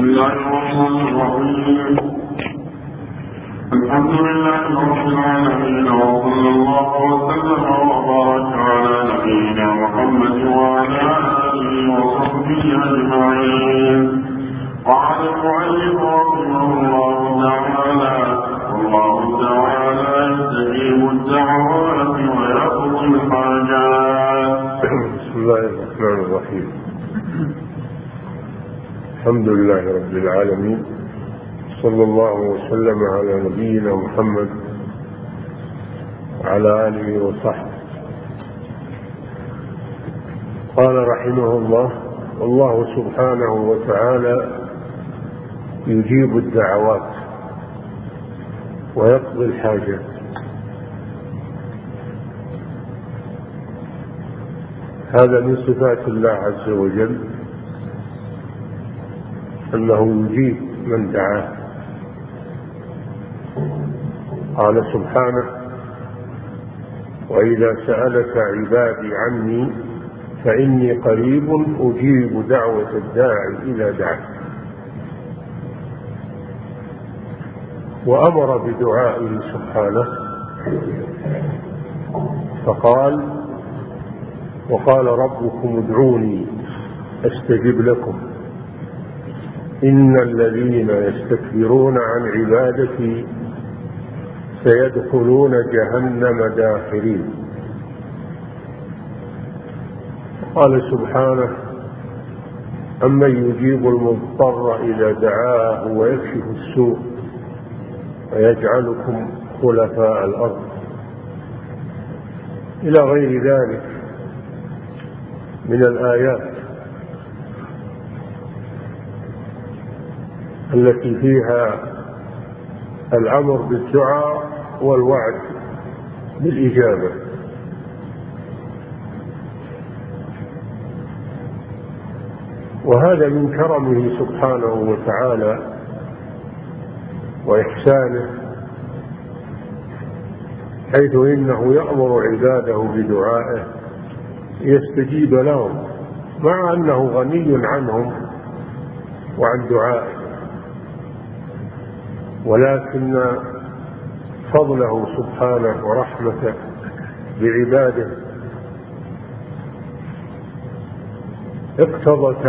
الله الرحمن الرحيم. الحمد لله رب العالمين، وصلى الله وسلم وبارك على نبينا محمد وعلى آله وصحبه أجمعين. قال المؤلف رحمه الله تعالى: والله تعالى يستجيب الدعوات ويقضي الحاجات. بسم الله الرحمن الرحيم. الحمد لله رب العالمين، صلى الله وسلم على نبينا محمد وعلى آله وصحبه. قال رحمه الله: والله سبحانه وتعالى يجيب الدعوات ويقضي الحاجات. هذا من صفات الله عز وجل، أنه يجيب من دعاه. قال سبحانه: وإذا سألك عبادي عني فإني قريب أجيب دعوة الداعي إذا دعاه. وأمر بدعائه سبحانه فقال: وقال ربكم ادعوني أستجب لكم إن الذين يستكبرون عن عبادتي سيدخلون جهنم داخرين. قال سبحانه: أمن يجيب المضطر إذا دعاه ويكشف السوء ويجعلكم خلفاء الأرض، إلى غير ذلك من الآيات التي فيها الأمر بالدعاء والوعد بالإجابة. وهذا من كرمه سبحانه وتعالى وإحسانه، حيث إنه يأمر عباده بدعائه يستجيب لهم، مع أنه غني عنهم وعن دعائه، ولكن فضله سبحانه ورحمته بعباده اقتضت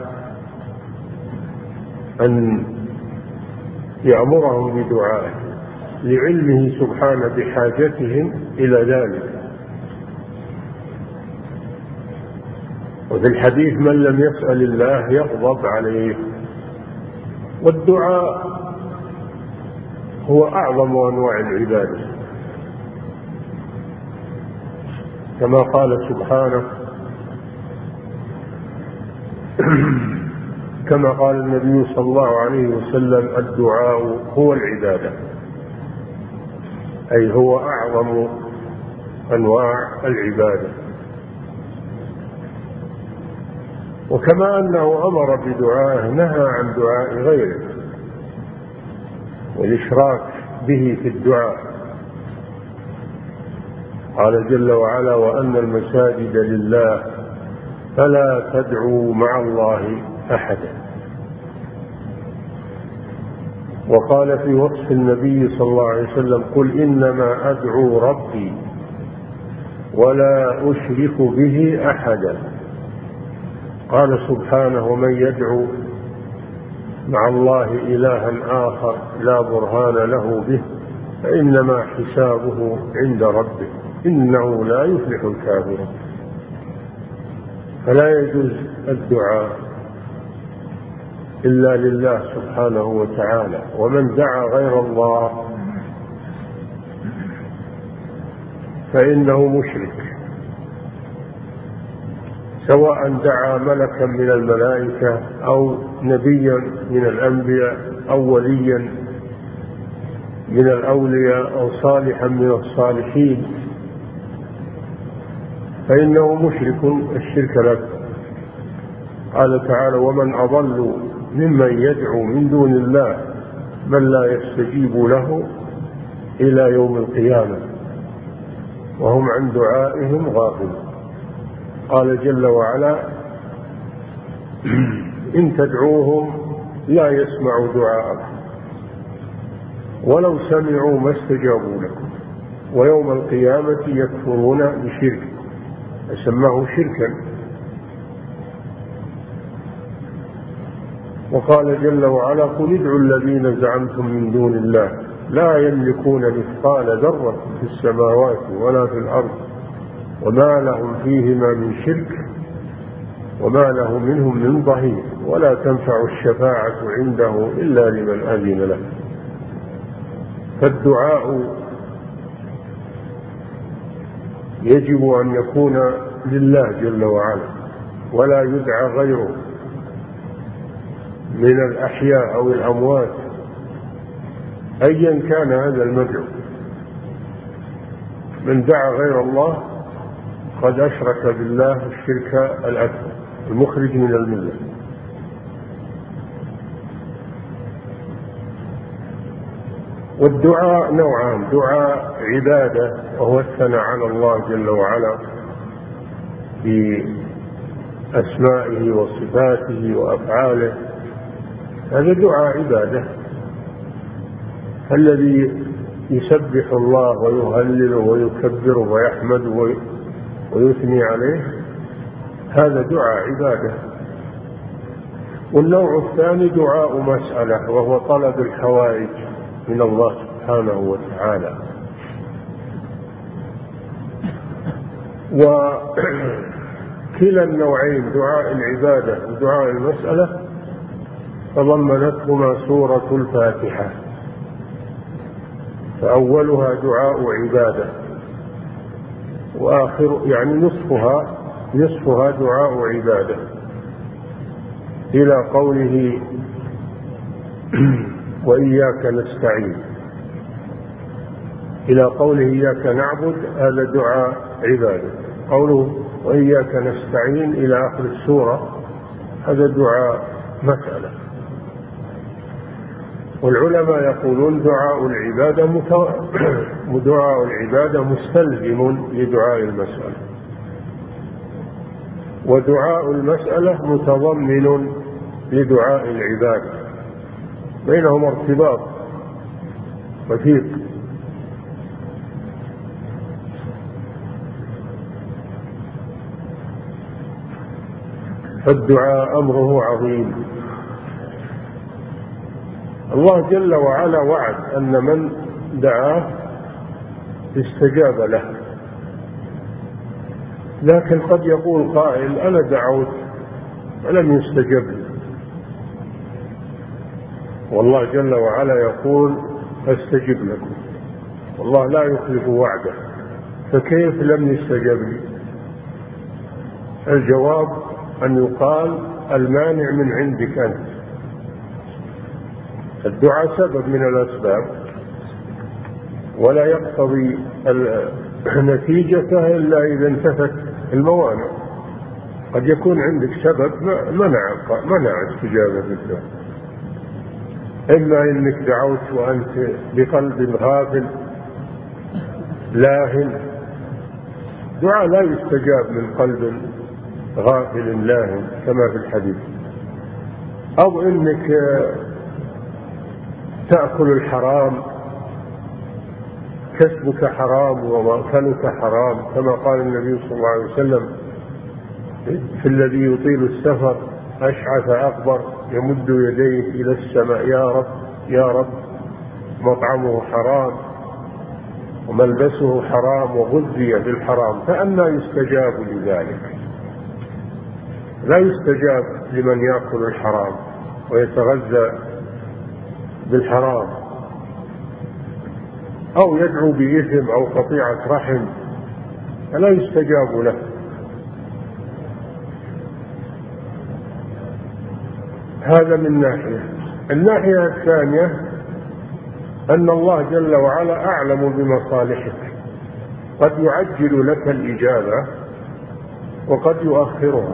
أن يأمرهم بدعائه لعلمه سبحانه بحاجتهم إلى ذلك. وفي الحديث: من لم يسأل الله يغضب عليه. والدعاء هو أعظم أنواع العبادة، كما قال سبحانه، كما قال النبي صلى الله عليه وسلم: الدعاء هو العبادة، أي هو أعظم أنواع العبادة. وكما أنه أمر بدعائه نهى عن دعاء غيره والإشراك به في الدعاء. قال جل وعلا: وأن المساجد لله فلا تدعوا مع الله أحدا. وقال في وصف النبي صلى الله عليه وسلم: قل إنما أدعو ربي ولا أشرك به أحدا. قال سبحانه: ومن يدعو مع الله إلها آخر لا برهان له به فإنما حسابه عند ربه إنه لا يفلح الكافرون. فلا يجوز الدعاء إلا لله سبحانه وتعالى، ومن دعا غير الله فإنه مشرك، سواء دعا ملكا من الملائكة أو نبيا من الأنبياء أو وليا من الأولياء أو صالحا من الصالحين، فإنه مشرك الشرك لك. قال تعالى: ومن أضل ممن يدعو من دون الله من لا يستجيب له إلى يوم القيامة وهم عن دعائهم غافلون. قال جل وعلا: إن تدعوهم لا يسمعوا دعاءكم ولو سمعوا ما استجابوا لكم ويوم القيامة يكفرون بشرك، سماه شركا. وقال جل وعلا قل ادعوا الذين زعمتم من دون الله لا يملكون مثقال ذرة في السماوات ولا في الأرض وما لهم فيهما من شرك وما له منهم من ظهير ولا تنفع الشفاعة عنده إلا لمن أذن له. فالدعاء يجب أن يكون لله جل وعلا ولا يدعى غيره من الأحياء أو الأموات أيا كان هذا المدعو. من دعا غير الله قد أشرك بالله الشرك الأكبر المخرج من الملة. والدعاء نوعان: دعاء عبادة وهو الثناء على الله جل وعلا بأسمائه وصفاته وأفعاله، هذا دعاء عبادة. الذي يسبح الله ويهلله ويكبره ويحمده ويثني عليه هذا دعاء عبادة. والنوع الثاني دعاء مسألة وهو طلب الحوائج من الله سبحانه وتعالى. وكلا النوعين دعاء العبادة ودعاء المسألة تضمنتهما سورة الفاتحة، فأولها دعاء عبادة وآخر يعني نصفها دعاء عبادة إلى قوله وإياك نستعين، إلى قوله إياك نعبد هذا دعاء عبادة. قوله وإياك نستعين إلى آخر السورة هذا دعاء مسألة. والعلماء يقولون دعاء العبادة مستلزم لدعاء المسألة، ودعاء المسألة متضمن لدعاء العبادة، بينهما ارتباط وثيق. فالدعاء أمره عظيم. الله جل وعلا وعد أن من دعاه استجاب له، لكن قد يقول قائل أنا دعوت ولم يستجب لي، والله جل وعلا يقول أستجب لكم، والله لا يخلف وعده، فكيف لم يستجب لي؟ الجواب أن يقال المانع من عندك أنت. الدعاء سبب من الأسباب ولا يقتضي نتيجته إلا إذا انتفت الموانع. قد يكون عندك سبب منع استجابة الدعاء، إما إنك دعوت وأنت بقلب غافل لاهٍ، دعاء لا يستجاب من قلب غافل لاهٍ كما في الحديث، أو إنك تأكل الحرام، كسبك حرام ومأكلك حرام، كما قال النبي صلى الله عليه وسلم في الذي يطيل السفر أشعث أكبر يمد يديه إلى السماء يا رب يا رب، مطعمه حرام وملبسه حرام وغذي بالحرام، فأنى يستجاب لذلك؟ لا يستجاب لمن يأكل الحرام ويتغذى بالحرام أو يدعو بإثم أو قطيعة رحم، فلا يستجاب له. هذا من ناحية. الناحية الثانية أن الله جل وعلا أعلم بمصالحك، قد يعجل لك الإجابة وقد يؤخرها،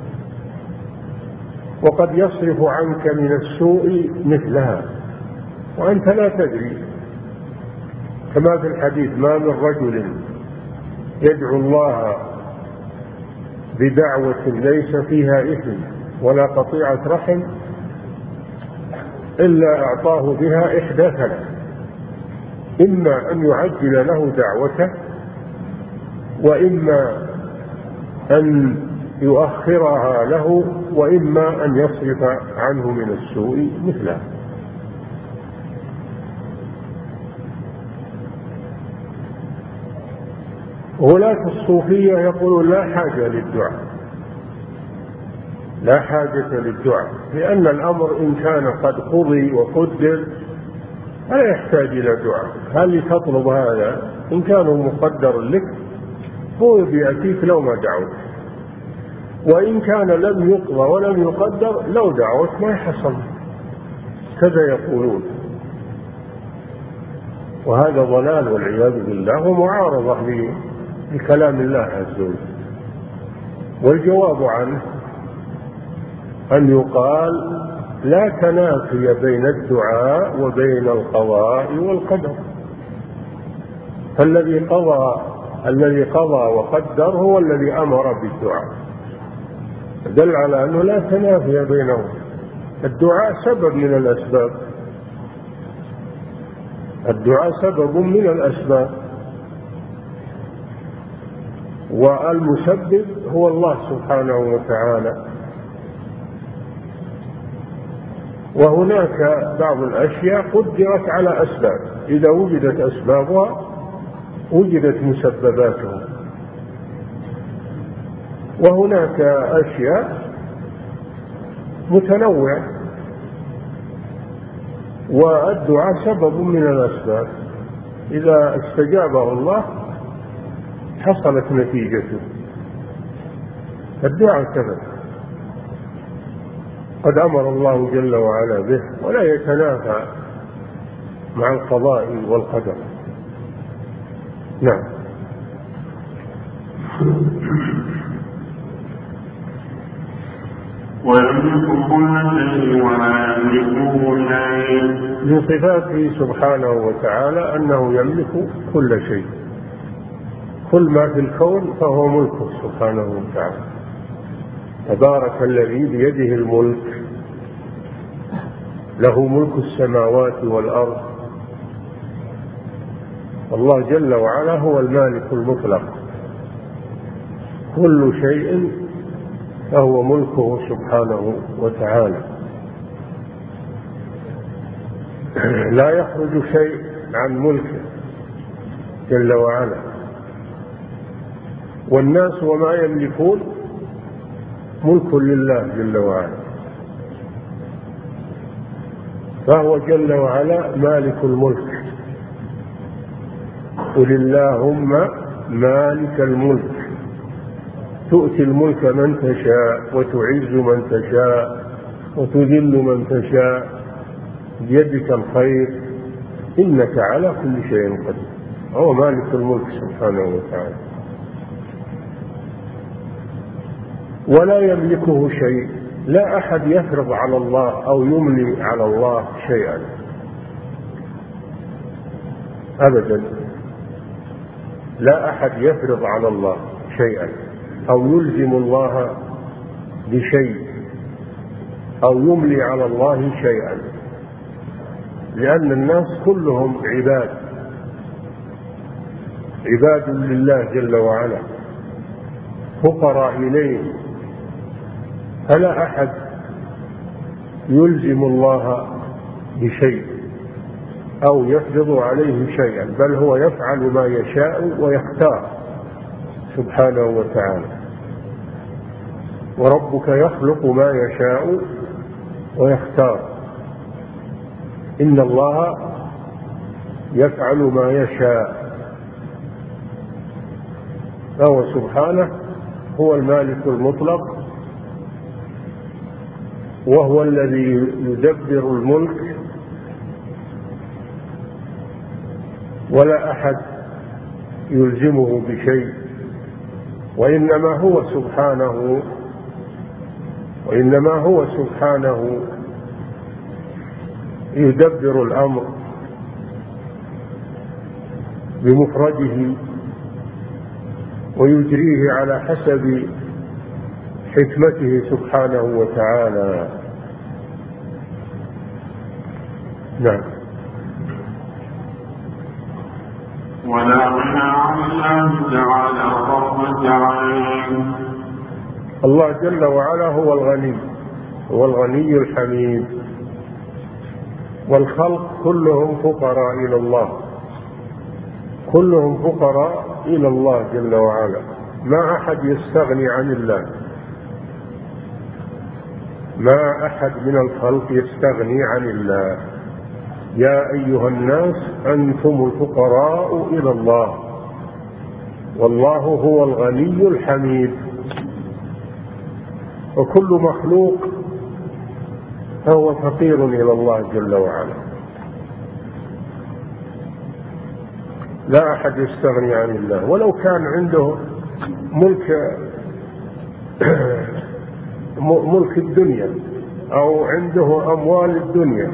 وقد يصرف عنك من السوء مثلها وأنت لا تدري، كما في الحديث ما من رجل يدعو الله بدعوة ليس فيها إثم ولا قطيعة رحم إلا أعطاه بها إحدى ثلاث: إما أن يعجل له دعوته، وإما أن يؤخرها له، وإما أن يصرف عنه من السوء مثله. ولاة الصوفية يقولون لا حاجة للدعاء، لا حاجة للدعاء، لأن الأمر إن كان قد قضي وقدر فلا يحتاج إلى دعاء. هل تطلب هذا؟ إن كان مقدر لك هو بيأتيك لو ما دعوت، وإن كان لم يقضى ولم يقدر لو دعوت ما يحصل. كذا يقولون، وهذا ضلال والعياذ بالله ومعارضة لكلام الله عز وجل. والجواب عنه أن يقال لا تنافي بين الدعاء وبين القضاء والقدر، فالذي قضى وقدر هو الذي أمر بالدعاء، دل على أنه لا تنافي بينهم. الدعاء سبب من الأسباب، الدعاء سبب من الأسباب، والمسبب هو الله سبحانه وتعالى. وهناك بعض الأشياء قدرت على أسباب، إذا وجدت أسبابها وجدت مسبباتها. وهناك أشياء متنوعة، والدعاء سبب من الأسباب، إذا استجابه الله حصلت نتيجته. الدعاء سبب قد أمر الله جل وعلا به، ولا يتنافى مع القضاء والقدر. نعم. ويملك كل شيء ولا يملكه شيء. من صفاته سبحانه وتعالى أنه يملك كل شيء، كل ما في الكون فهو ملكه سبحانه وتعالى. تبارك الذي بيده الملك، له ملك السماوات والأرض. الله جل وعلا هو المالك المطلق، كل شيء فهو ملكه سبحانه وتعالى، لا يخرج شيء عن ملكه جل وعلا. والناس وما يملكون ملك لله جل وعلا، فهو جل وعلا مالك الملك. قل اللهم مالك الملك تؤتي الملك من تشاء وتعز من تشاء وتذل من تشاء بيدك الخير إنك على كل شيء قدير. هو مالك الملك سبحانه وتعالى، ولا يملكه شيء. لا أحد يفرض على الله أو يملي على الله شيئا أبدا، لا أحد يفرض على الله شيئا أو يلزم الله بشيء أو يملي على الله شيئا، لأن الناس كلهم عباد لله جل وعلا، فقراء إليه، فلا أحد يلزم الله بشيء أو يفرض عليه شيئا، بل هو يفعل ما يشاء ويختار سبحانه وتعالى. وربك يخلق ما يشاء ويختار، إن الله يفعل ما يشاء. فهو سبحانه هو المالك المطلق، وهو الذي يدبر الملك، ولا أحد يلزمه بشيء، وإنما هو سبحانه يدبر الأمر بمفرده ويجريه على حسب حكمته سبحانه وتعالى. نعم. ولا غنى عن الله تعالى طرفة عين. الله جل وعلا هو الغني، هو الغني الحميد، والخلق كلهم فقراء إلى الله، كلهم فقراء إلى الله جل وعلا، ما أحد يستغني عن الله، ما أحد من الخلق يستغني عن الله. يا أيها الناس أنتم الفقراء إلى الله والله هو الغني الحميد. وكل مخلوق فهو فقير إلى الله جل وعلا، لا أحد يستغني عن الله، ولو كان عنده ملك الدنيا أو عنده أموال الدنيا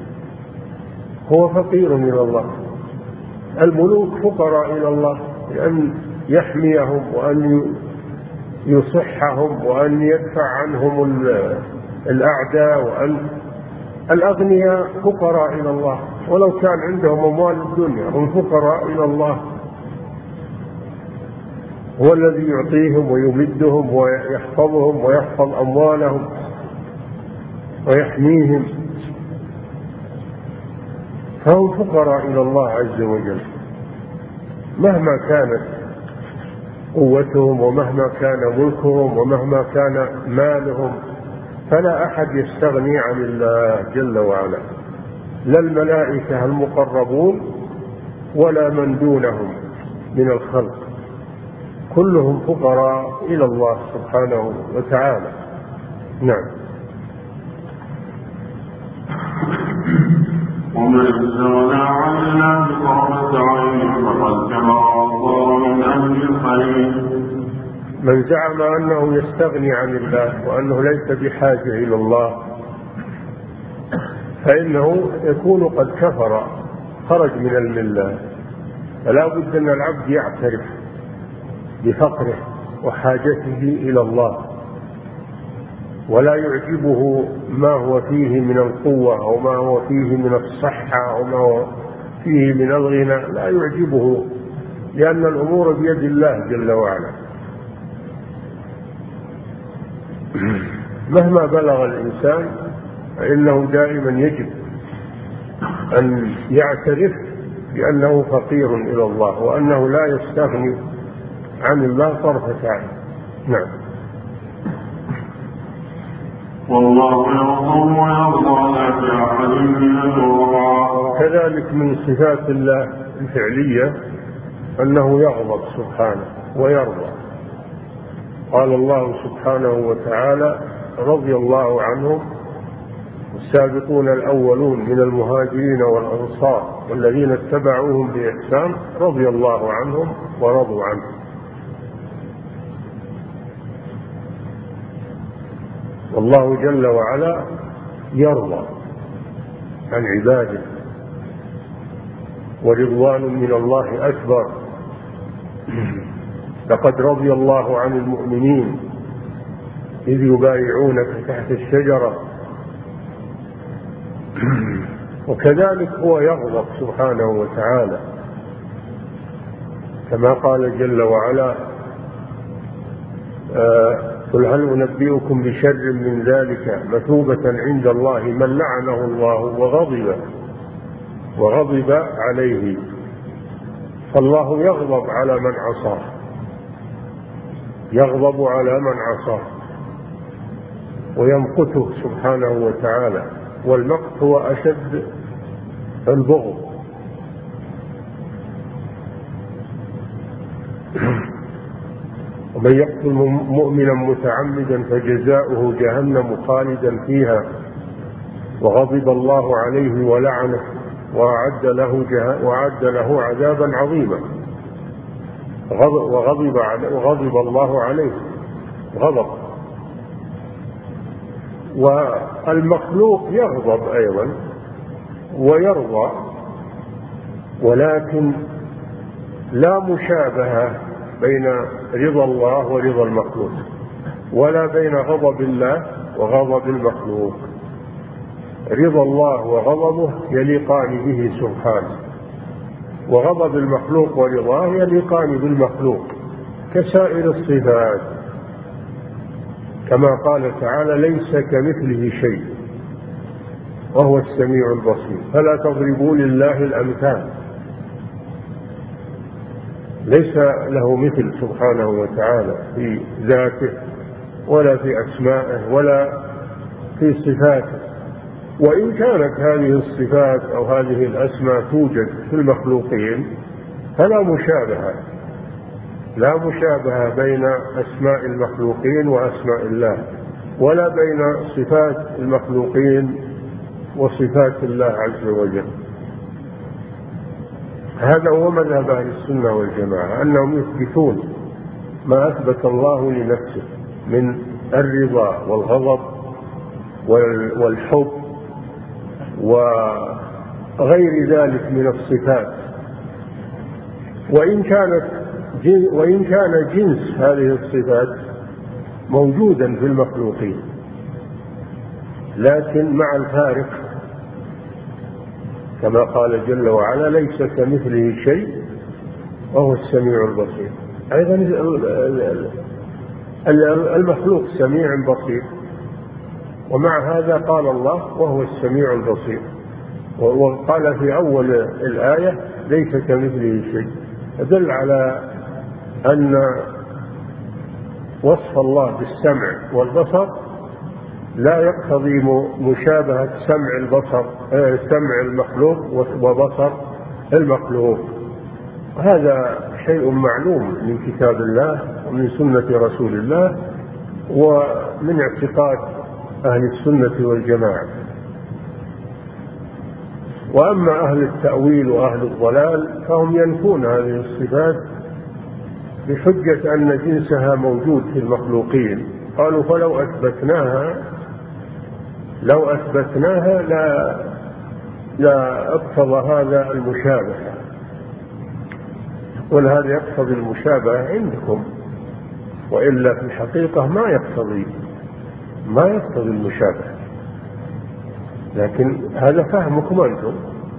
هو فقير إلى الله. الملوك فقراء إلى الله لأن يحميهم وأن يصحهم وأن يدفع عنهم الأعداء، وأن الأغنياء فقراء إلى الله، ولو كان عندهم أموال الدنيا هم فقراء إلى الله. هو الذي يعطيهم ويمدهم ويحفظهم ويحفظ أموالهم ويحميهم، فهم فقراء إلى الله عز وجل مهما كانت قوتهم ومهما كان ملكهم ومهما كان مالهم. فلا أحد يستغني عن الله جل وعلا، لا الملائكة المقربون ولا من دونهم من الخلق، كلهم فقراء إلى الله سبحانه وتعالى. نعم. ومن استغنى عن الله طرفة عين فقد كفر وصار من أهل الخير. من زعم أنه يستغني عن الله وأنه ليس بحاجة إلى الله فإنه يكون قد كفر، خرج من الملة. فلا بد أن العبد يعترف بفقره وحاجته إلى الله، ولا يعجبه ما هو فيه من القوة أو ما هو فيه من الصحة أو ما هو فيه من الغنى، لا يعجبه، لأن الأمور بيد الله جل وعلا. مهما بلغ الإنسان فإنه دائما يجب أن يعترف بأنه فقير إلى الله وأنه لا يستغني عن الله طرفة عين. نعم. والله يغضب ويرضى لا في أحد من الورى. كذلك من صفات الله الفعلية أنه يغضب سبحانه ويرضى. قال الله سبحانه وتعالى: رضي الله عنهم السابقون الأولون من المهاجرين والأنصار والذين اتبعوهم بإحسان رضي الله عنهم ورضوا عنه. والله جل وعلا يرضى عن عباده، ورضوان من الله أكبر. لقد رضي الله عن المؤمنين إذ يبايعونك تحت الشجرة. وكذلك هو يغضب سبحانه وتعالى كما قال جل وعلا: قل هل أنبئكم بشر من ذلك مثوبة عند الله من لعنه الله وغضب عليه. فالله يغضب على من عصاه، يغضب على من عصاه ويمقته سبحانه وتعالى، والمقت هو أشد البغض. ومن يقتل مؤمنا متعمدا فجزاؤه جهنم خالدا فيها وغضب الله عليه ولعنه وأعد له عذابا عظيما. وغضب الله عليه غضب. والمخلوق يغضب أيضا ويرضى، ولكن لا مشابهة بين رضا الله ورضا المخلوق، ولا بين غضب الله وغضب المخلوق. رضا الله وغضبه يليقان به سبحانه، وغضب المخلوق ورضاه يليقان بالمخلوق كسائر الصفات، كما قال تعالى: ليس كمثله شيء وهو السميع البصير. فلا تضربوا لله الأمثال، ليس له مثل سبحانه وتعالى في ذاته ولا في أسمائه ولا في صفاته. وإن كانت هذه الصفات أو هذه الأسماء توجد في المخلوقين فلا مشابهة بين أسماء المخلوقين وأسماء الله، ولا بين صفات المخلوقين وصفات الله عز وجل. هذا هو مذهب أهل السنة والجماعة، أنهم يثبتون ما أثبت الله لنفسه من الرضا والغضب والحب وغير ذلك من الصفات. وإن كان جنس هذه الصفات موجودا في المخلوقين، لكن مع الفارق، كما قال جل وعلا: ليس كمثله شيء وهو السميع البصير. أيضا المخلوق سميع بصير، ومع هذا قال الله: وهو السميع البصير. وقال في أول الآية: ليس كمثله شيء، يدل على أن وصف الله بالسمع والبصر لا يقتضي مشابهة سمع المخلوق وبصر المخلوق. هذا شيء معلوم من كتاب الله ومن سنة رسول الله ومن اعتقاد أهل السنة والجماعة. وأما أهل التأويل وأهل الضلال فهم ينفون هذه الصفات بحجة أن جنسها موجود في المخلوقين. قالوا: فلو أثبتناها لا اقتضى هذا المشابهة. وهذا يقتضي المشابهة عندكم، وإلا في الحقيقة ما يقتضي المشابهة، لكن هذا فهمكم أنتم.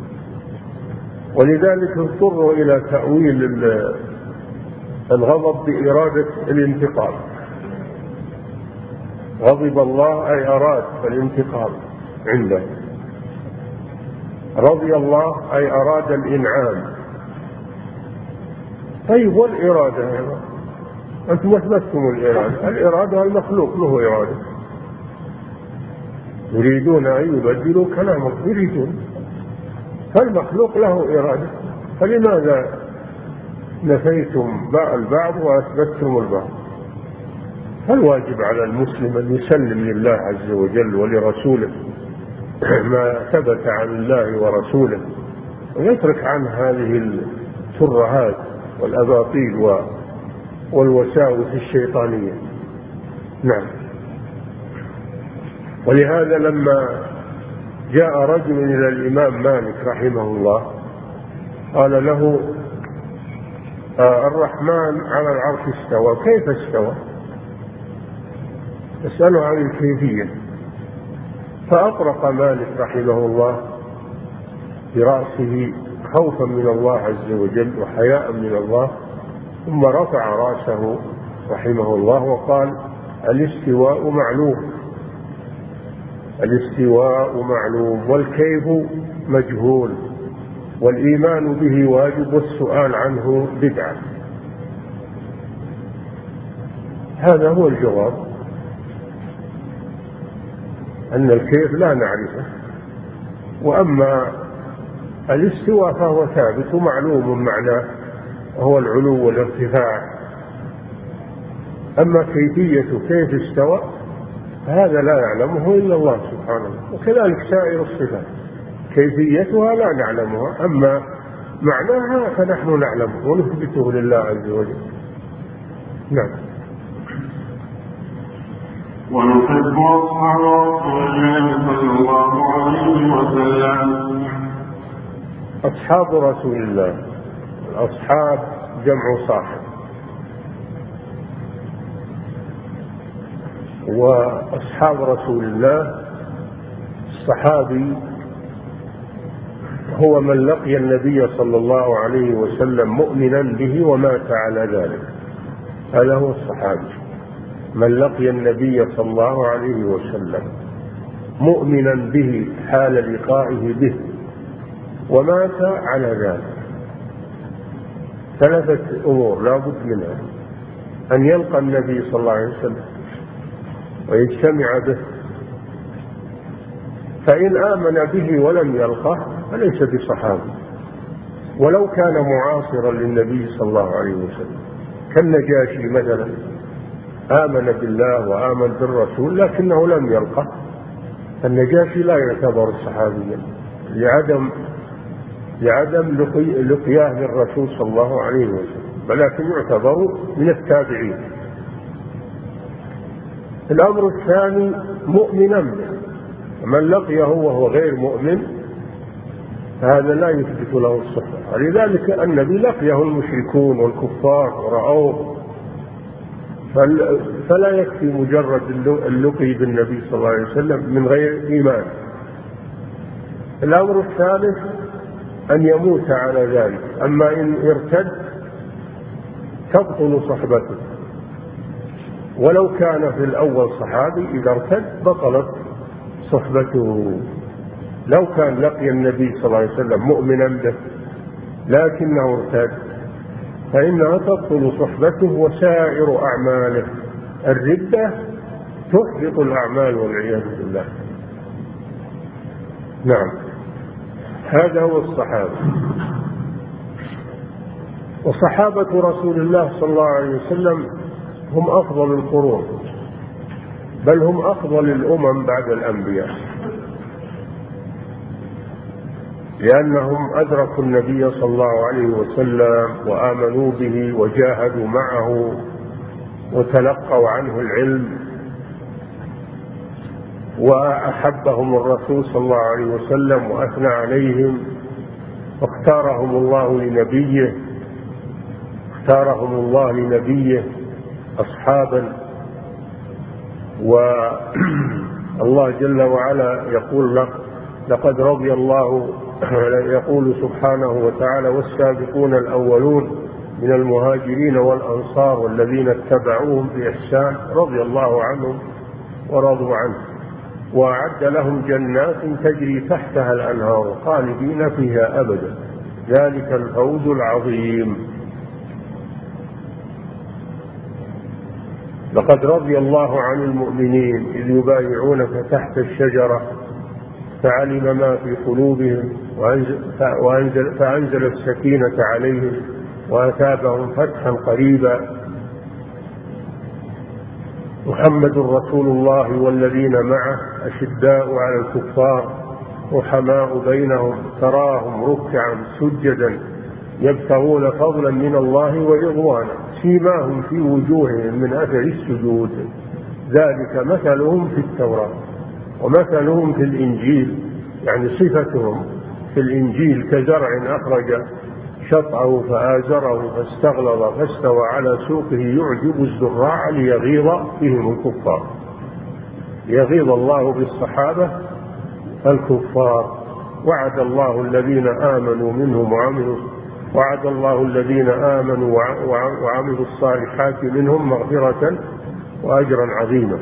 ولذلك اضطروا إلى تأويل الغضب بإرادة الانتقام. غضب الله أي أراد الانتقام عنده. رضي الله أي أراد الإنعام. طيب، والإرادة أنتم أثبتتم الإرادة المخلوق له إرادة، يريدون أن يبدلوا كلام الله، فالمخلوق له إرادة، فلماذا نفيتم البعض وأثبتتم البعض؟ فالواجب على المسلم أن يسلم لله عز وجل ولرسوله ما ثبت عن الله ورسوله، ويترك عن هذه الترهات والأباطيل والوساوس الشيطانية. نعم. ولهذا لما جاء رجل إلى الإمام مالك رحمه الله قال له: الرحمن على العرش استوى، كيف استوى؟ يسأله عن الكيفية. فأطرق مالك رحمه الله برأسه خوفا من الله عز وجل وحياء من الله، ثم رفع رأسه رحمه الله وقال: الاستواء معلوم والكيف مجهول، والإيمان به واجب والسؤال عنه بدعة. هذا هو الجواب، أن الكيف لا نعرفه، وأما الاستواء فهو ثابت ومعلوم معناه، وهو العلو والارتفاع. أما كيف استوى هذا لا يعلمه إلا الله سبحانه، وكذلك سائر الصفات كيفيتها لا نعلمها، أما معناها فنحن نعلمه ونثبته لله عز وجل. نعم. ونحب أصحاب رسول الله صلى الله عليه وسلم. أصحاب رسول الله، الأصحاب جمع صاحب، وأصحاب رسول الله الصحابي هو من لقي النبي صلى الله عليه وسلم مؤمنا به ومات على ذلك، هذا هو الصحابي، من لقي النبي صلى الله عليه وسلم مؤمنا به حال لقائه به ومات على ذلك. ثلاثة أمور لا بد منها: أن يلقى النبي صلى الله عليه وسلم ويجتمع به، فإن آمن به ولم يلقه فليس بصحابي، ولو كان معاصرا للنبي صلى الله عليه وسلم، كالنجاشي مثلا آمن بالله وآمن بالرسول لكنه لم يلقه، النجاشي لا يعتبر صحابيا لعدم لقياه للرسول صلى الله عليه وسلم، ولكن يعتبر من التابعين. الأمر الثاني مؤمنا به، من لقيه وهو غير مؤمن هذا لا يثبت له الصحبة، لذلك النبي لقيه المشركون والكفار ورأوه، فلا يكفي مجرد اللقي بالنبي صلى الله عليه وسلم من غير إيمان. الأمر الثالث أن يموت على ذلك، أما إن ارتد تبطل صحبته، ولو كان في الأول صحابي إذا ارتد بطلت صحبته. لو كان لقي النبي صلى الله عليه وسلم مؤمنا به لكنه ارتد فإنها تبطل صحبته وسائر أعماله. الردة تحبط الأعمال والعياذ بالله. نعم، هذا هو الصحابة. وصحابة رسول الله صلى الله عليه وسلم هم أفضل القرون، بل هم أفضل الأمم بعد الأنبياء، لأنهم أدركوا النبي صلى الله عليه وسلم وآمنوا به وجاهدوا معه وتلقوا عنه العلم، وأحبهم الرسول صلى الله عليه وسلم وأثنى عليهم، واختارهم الله لنبيه أصحابا. والله جل وعلا يقول لقد رضي الله، يقول سبحانه وتعالى: والسابقون الأولون من المهاجرين والأنصار والذين اتبعوهم بإحسان رضي الله عنهم ورضوا عنه وأعد لهم جنات تجري تحتها الأنهار خالدين فيها أبدا ذلك الفوز العظيم. لقد رضي الله عن المؤمنين إذ يبايعونك تحت الشجرة فعلم ما في قلوبهم فأنزل السكينة عليهم وأثابهم فتحا قريبا. محمد رسول الله والذين معه أشداء على الكفار رحماء بينهم تراهم ركعا سجدا يبتغون فضلا من الله ورضوانا سيماهم في وجوههم من أثر السجود ذلك مثلهم في التوراة ومثلهم في الإنجيل، يعني صفتهم في الإنجيل كزرع أخرج شطعه فآزره فاستغلظ فاستوى على سوقه يعجب الزراع ليغيظ بهم الكفار. يغيظ الله بالصحابة الكفار. وعد الله الذين آمنوا منهم وعملوا الصالحات منهم مغفرة وأجرا عظيما.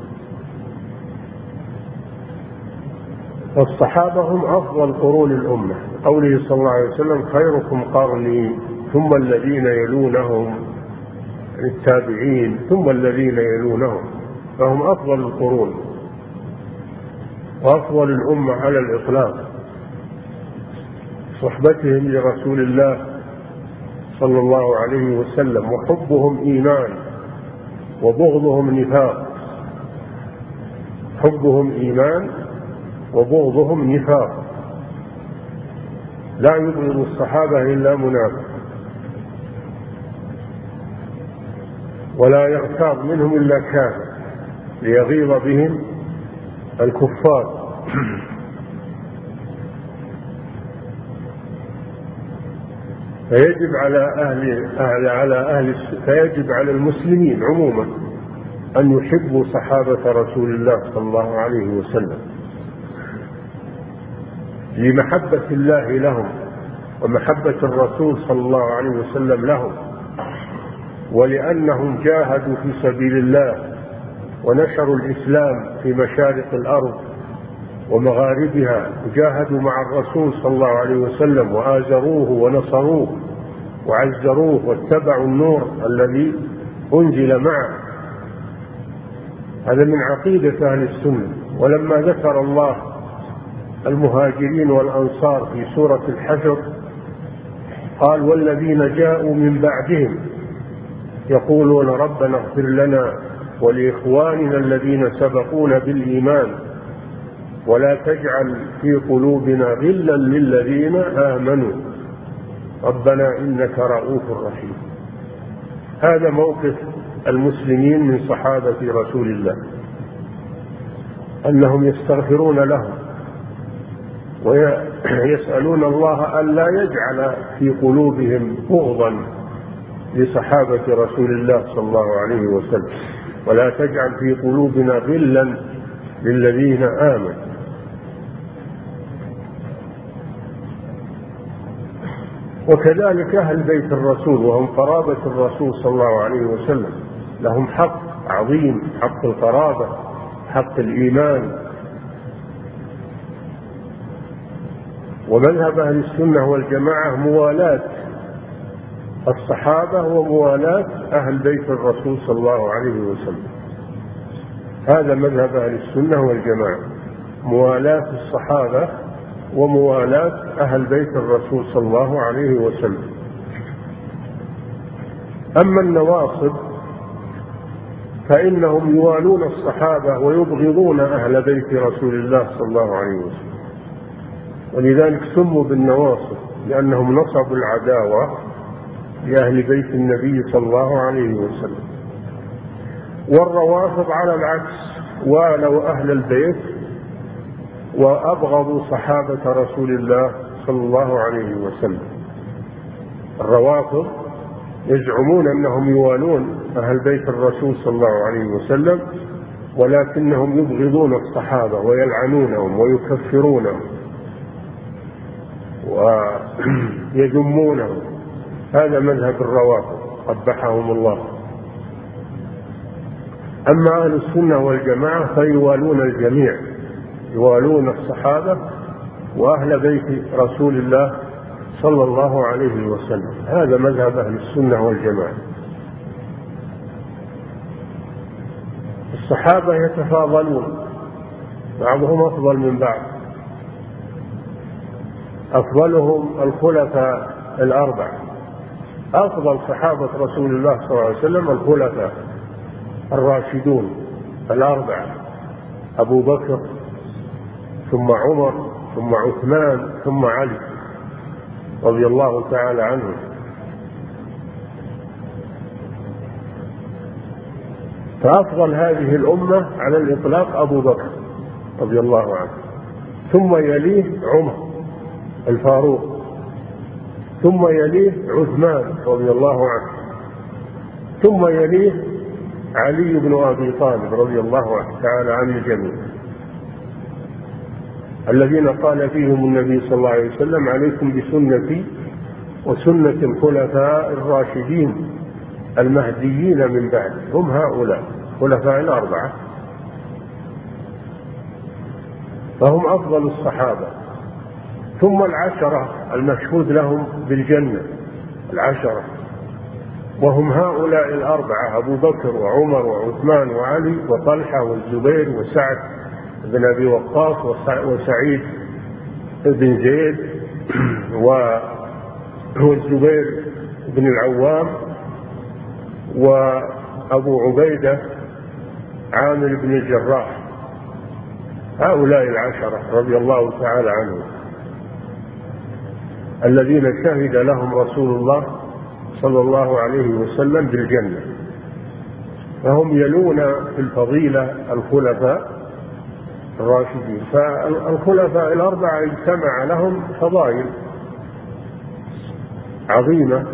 والصحابة هم أفضل قرون الأمة، قوله صلى الله عليه وسلم: خيركم قرني ثم الذين يلونهم، التابعين ثم الذين يلونهم، فهم أفضل القرون وأفضل الأمة على الإطلاق. صحبتهم لرسول الله صلى الله عليه وسلم وحبهم إيمان وبغضهم نفاق. حبهم إيمان وبغضهم نفاق، لا يبغض الصحابة إلا منافق، ولا يغتاظ منهم إلا كافر ليغيظ بهم الكفار. فيجب على المسلمين عموما أن يحبوا صحابة رسول الله صلى الله عليه وسلم لمحبة الله لهم ومحبة الرسول صلى الله عليه وسلم لهم، ولأنهم جاهدوا في سبيل الله ونشروا الإسلام في مشارق الأرض ومغاربها، وجاهدوا مع الرسول صلى الله عليه وسلم وآزروه ونصروه وعزروه واتبعوا النور الذي أنزل معه. هذا من عقيدة أهل السنة. ولما ذكر الله المهاجرين والأنصار في سورة الحشر قال: والذين جاءوا من بعدهم يقولون ربنا اغفر لنا ولإخواننا الذين سبقونا بالإيمان ولا تجعل في قلوبنا غلا للذين آمنوا ربنا إنك رؤوف رحيم. هذا موقف المسلمين من صحابة رسول الله، أنهم يستغفرون لهم ويسألون الله ألا يجعل في قلوبهم بغضا لصحابة رسول الله صلى الله عليه وسلم، ولا تجعل في قلوبنا غلا للذين آمنوا. وكذلك أهل بيت الرسول وهم قرابة الرسول صلى الله عليه وسلم لهم حق عظيم، حق القرابة، حق الإيمان. ومذهب أهل السنة والجماعة موالاة الصحابة وموالاة أهل بيت الرسول صلى الله عليه وسلم. هذا مذهب أهل السنة والجماعة، موالاة الصحابة وموالاة أهل بيت الرسول صلى الله عليه وسلم. أما النواصب فإنهم يوالون الصحابة ويبغضون أهل بيت رسول الله صلى الله عليه وسلم، ولذلك سموا بالنواصب لأنهم نصبوا العداوة لأهل بيت النبي صلى الله عليه وسلم. والروافض على العكس والوا أهل البيت وأبغضوا صحابة رسول الله صلى الله عليه وسلم. الروافض يزعمون أنهم يوالون أهل بيت الرسول صلى الله عليه وسلم، ولكنهم يبغضون الصحابة ويلعنونهم ويكفرونهم ويذمونهم. هذا مذهب الروافض قبحهم الله. أما أهل السنة والجماعة فيوالون الجميع، يوالون الصحابة وأهل بيت رسول الله صلى الله عليه وسلم. هذا مذهب أهل السنة والجماعة. الصحابة يتفاضلون، بعضهم أفضل من بعض. أفضلهم الخلفاء الأربعة. أفضل صحابة رسول الله صلى الله عليه وسلم الخلفاء الراشدون الأربعة: أبو بكر ثم عمر ثم عثمان ثم علي رضي الله تعالى عنهم. فأفضل هذه الأمة على الإطلاق أبو بكر رضي الله عنه، ثم يليه عمر الفاروق، ثم يليه عثمان رضي الله عنه، ثم يليه علي بن أبي طالب رضي الله تعالى عن الجميع، الذين قال فيهم النبي صلى الله عليه وسلم: عليكم بسنتي وسنة الخلفاء الراشدين المهديين من بعد. هم هؤلاء خلفاء الأربعة، فهم أفضل الصحابة. ثم العشرة المشهود لهم بالجنة، العشرة، وهم هؤلاء الأربعة: أبو بكر وعمر وعثمان وعلي وطلحة والزبير وسعد بن أبي وقاص وسعيد بن زيد والزبير بن العوام وأبو عبيدة عامر بن الجراح. هؤلاء العشرة رضي الله تعالى عنهم الذين شهد لهم رسول الله صلى الله عليه وسلم بالجنة، فهم يلون في الفضيلة الخلفاء الراشدين. فالخلفاء الأربعة اجتمع لهم فضائل عظيمة،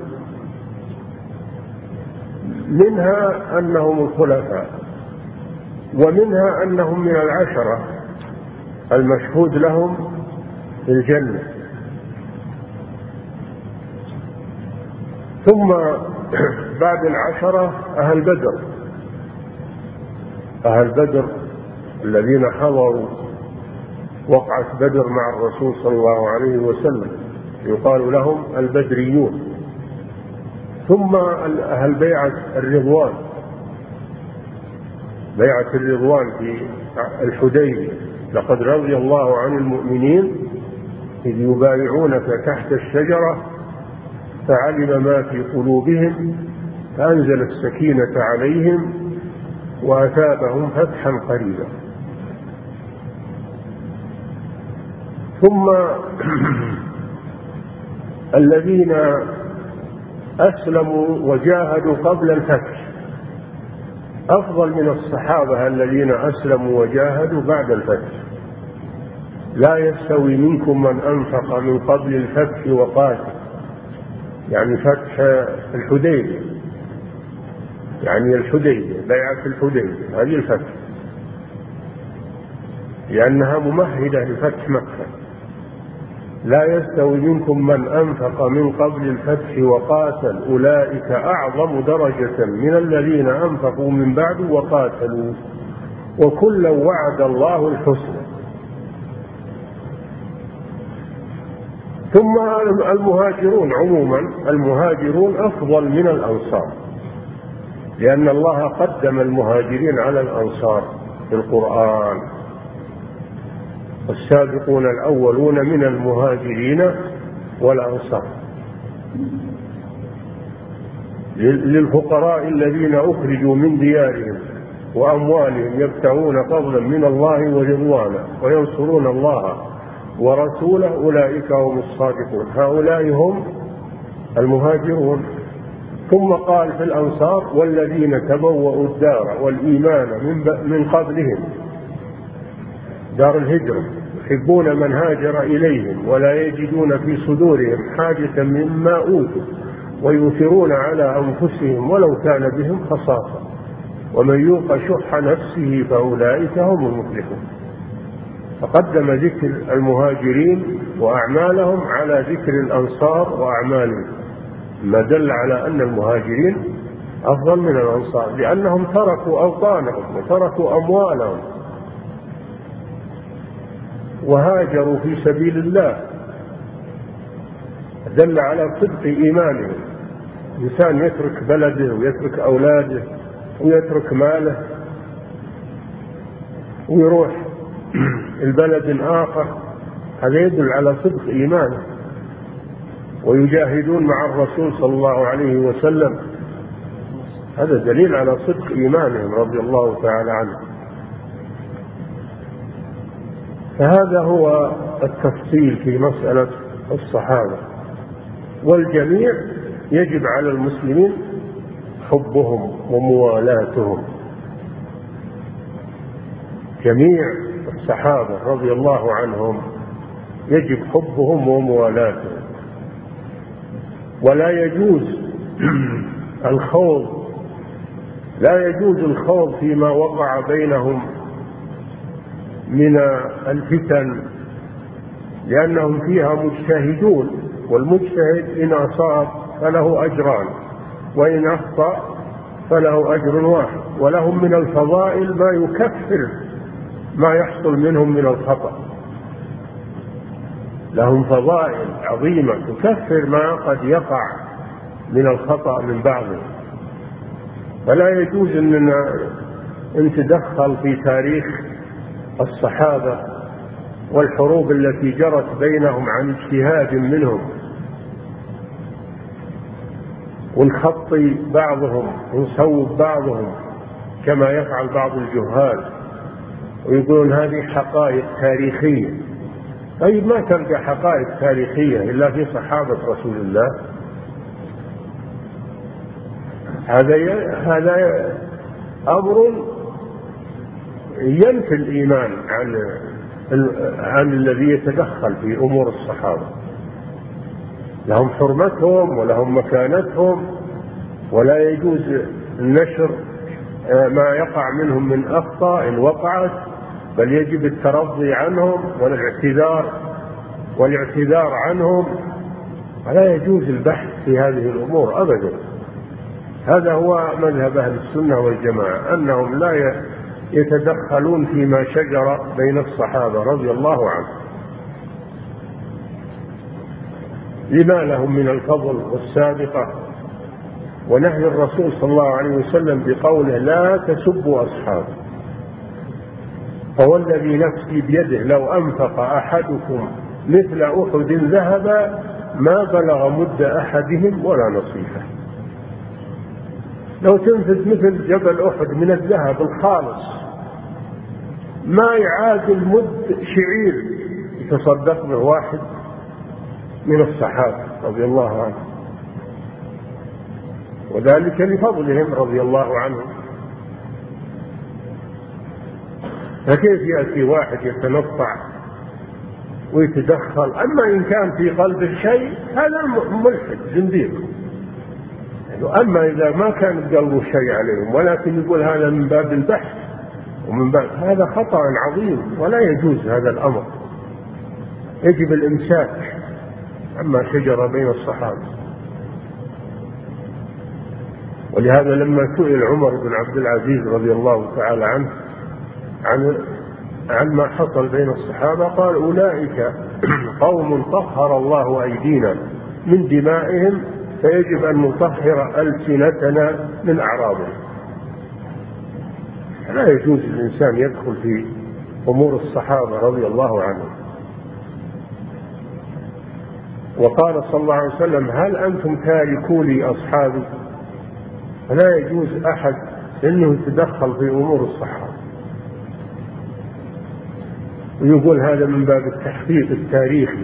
منها أنهم الخلفاء، ومنها أنهم من العشرة المشهود لهم بالجنة. ثم بعد 10 أهل بدر الذين حضروا وقعة بدر مع الرسول صلى الله عليه وسلم يقال لهم البدريون. ثم أهل بيعة الرضوان في الحديبية: لقد رضي الله عن المؤمنين إذ يبايعونك تحت الشجرة فعلم ما في قلوبهم فأنزل السكينة عليهم وأثابهم فتحا قريبا. ثم الذين أسلموا وجاهدوا قبل الفتح أفضل من الصحابة الذين أسلموا وجاهدوا بعد الفتح. لا يستوي منكم من أنفق من قبل الفتح وقاتل، يعني فتح الحديبية، يعني الحديبية، بيعة الحديبية هذه الفتح، لأنها ممهدة لفتح مكة. لا يستوي منكم من أنفق من قبل الفتح وقاتل أولئك أعظم درجة من الذين أنفقوا من بعد وقاتلوا وكلا وعد الله الحسنى. ثم المهاجرون عموما، المهاجرون أفضل من الأنصار، لأن الله قدم المهاجرين على الأنصار في القرآن: السابقون الأولون من المهاجرين والأنصار للفقراء الذين أخرجوا من ديارهم وأموالهم يبتغون فضلا من الله ورضوانا وينصرون الله ورسوله أولئك هم الصادقون. هؤلاء هم المهاجرون. ثم قال في الأنصار: والذين تبوأوا الدار والإيمان من قبلهم، دار الهجرة، يحبون من هاجر إليهم ولا يجدون في صدورهم حاجة مما أوتوا ويؤثرون على أنفسهم ولو كان بهم خصاصة ومن يوق شح نفسه فأولئك هم المفلحون. فقدم ذكر المهاجرين وأعمالهم على ذكر الأنصار وأعمالهم، ما دل على أن المهاجرين أفضل من الأنصار، لأنهم تركوا أوطانهم وتركوا أموالهم وهاجروا في سبيل الله. دل على صدق إيمانهم. إنسان يترك بلده ويترك أولاده ويترك ماله ويروح البلد آخر، هذا يدل على صدق إيمانه. ويجاهدون مع الرسول صلى الله عليه وسلم، هذا دليل على صدق إيمانهم رضي الله تعالى عنه. فهذا هو التفصيل في مسألة الصحابة، والجميع يجب على المسلمين حبهم وموالاتهم. جميع الصحابة رضي الله عنهم يجب حبهم وموالاتهم، ولا يجوز الخوض فيما وقع بينهم من الفتن، لأنهم فيها مجتهدون، والمجتهد إن أصاب فله أجران وإن أخطأ فله أجر واحد، ولهم من الفضائل ما يكفر ما يحصل منهم من الخطأ. لهم فضائل عظيمة تكفر ما قد يقع من الخطأ من بعضهم. فلا يجوز أن تدخل في تاريخ الصحابة والحروب التي جرت بينهم عن اجتهاد منهم، ونخطي بعضهم ونسوب بعضهم كما يفعل بعض الجهال ويقولون هذه حقائق تاريخية. طيب ما تلقى حقائق تاريخية إلا في صحابة رسول الله. هذا أمر ينفي الإيمان عن الذي يتدخل في أمور الصحابة. لهم حرمتهم ولهم مكانتهم، ولا يجوز النشر ما يقع منهم من أخطاء إن وقعت، بل يجب الترضي عنهم والاعتذار والاعتذار عنهم، فلا يجوز البحث في هذه الأمور أبدا. هذا هو مذهب أهل السنة والجماعة، أنهم لا يتدخلون فيما شجر بين الصحابة رضي الله عنهم، لما لهم من الفضل والسابقة، ونهي الرسول صلى الله عليه وسلم بقوله لا تسبوا أصحابي، فوالذي نفسي بيده لو أنفق أحدكم مثل أحد ذهبا ما بلغ مد أحدهم ولا نصيفه. لو تنفذ مثل جبل أحد من الذهب الخالص ما يعادل مد شعير يتصدق به واحد من الصحابة رضي الله عنهم، وذلك لفضلهم رضي الله عنهم. فكيف يأتي واحد يتنطع ويتدخل؟ أما إن كان في قلبه شيء هذا ملحد زنديق، أما إذا ما كان قلبه شيء عليهم ولكن يقول هذا من باب البحث ومن باب، هذا خطأ عظيم ولا يجوز هذا الأمر، يجب الإمساك عما شجر بين الصحابة. ولهذا لما سئل عمر بن عبد العزيز رضي الله تعالى عنه عن ما حصل بين الصحابة قال أولئك قوم طهر الله أيدينا من دمائهم فيجب أن نطهر ألسنتنا من أعراضهم. لا يجوز الإنسان يدخل في أمور الصحابة رضي الله عنهم. وقال صلى الله عليه وسلم هل أنتم تاركوا لي أصحابي؟ فلا يجوز أحد أنه يتدخل في أمور الصحابة ويقول هذا من باب التحقيق التاريخي،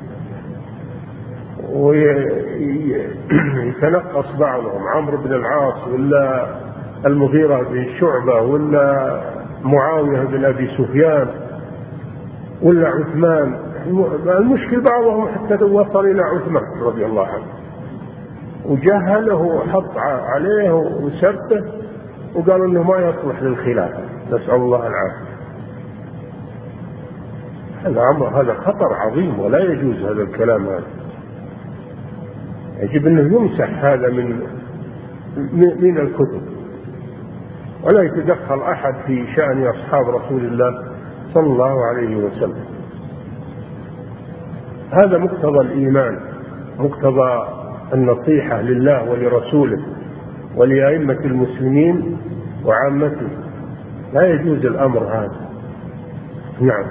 ويتنقص بعضهم عمرو بن العاص ولا المغيرة بن شعبة ولا معاوية بن أبي سفيان ولا عثمان. المشكل بعضهم حتى وصل إلى عثمان رضي الله عنه وجهله وحط عليه وسبه وقالوا إنه ما يصلح للخلافة، نسأل الله العافية. هذا خطر عظيم ولا يجوز هذا الكلام. هذا يجب أنه يمسح هذا من الكتب، ولا يتدخل أحد في شأن أصحاب رسول الله صلى الله عليه وسلم. هذا مقتضى الإيمان، مقتضى النصيحة لله ولرسوله ولأئمة المسلمين وعامته. لا يجوز الأمر هذا. نعم.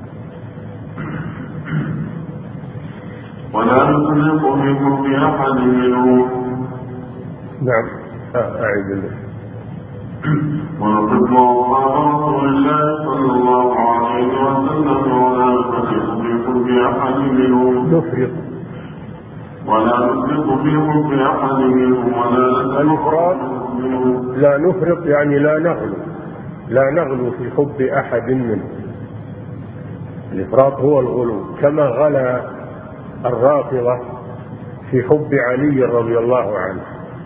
ولا نفرق في أحد منهم. نعم. أعيد الله. ونحب رسول الله صلى الله عليه وسلم ولا نفرق في أحد منهم. ولا نفرق في أحد منهم ولا الإفراط لا نفرط يعني لا نغلو في حب أحد منهم. الإفراط هو الغلو، كما غلا الرافضة في حب علي رضي الله عنه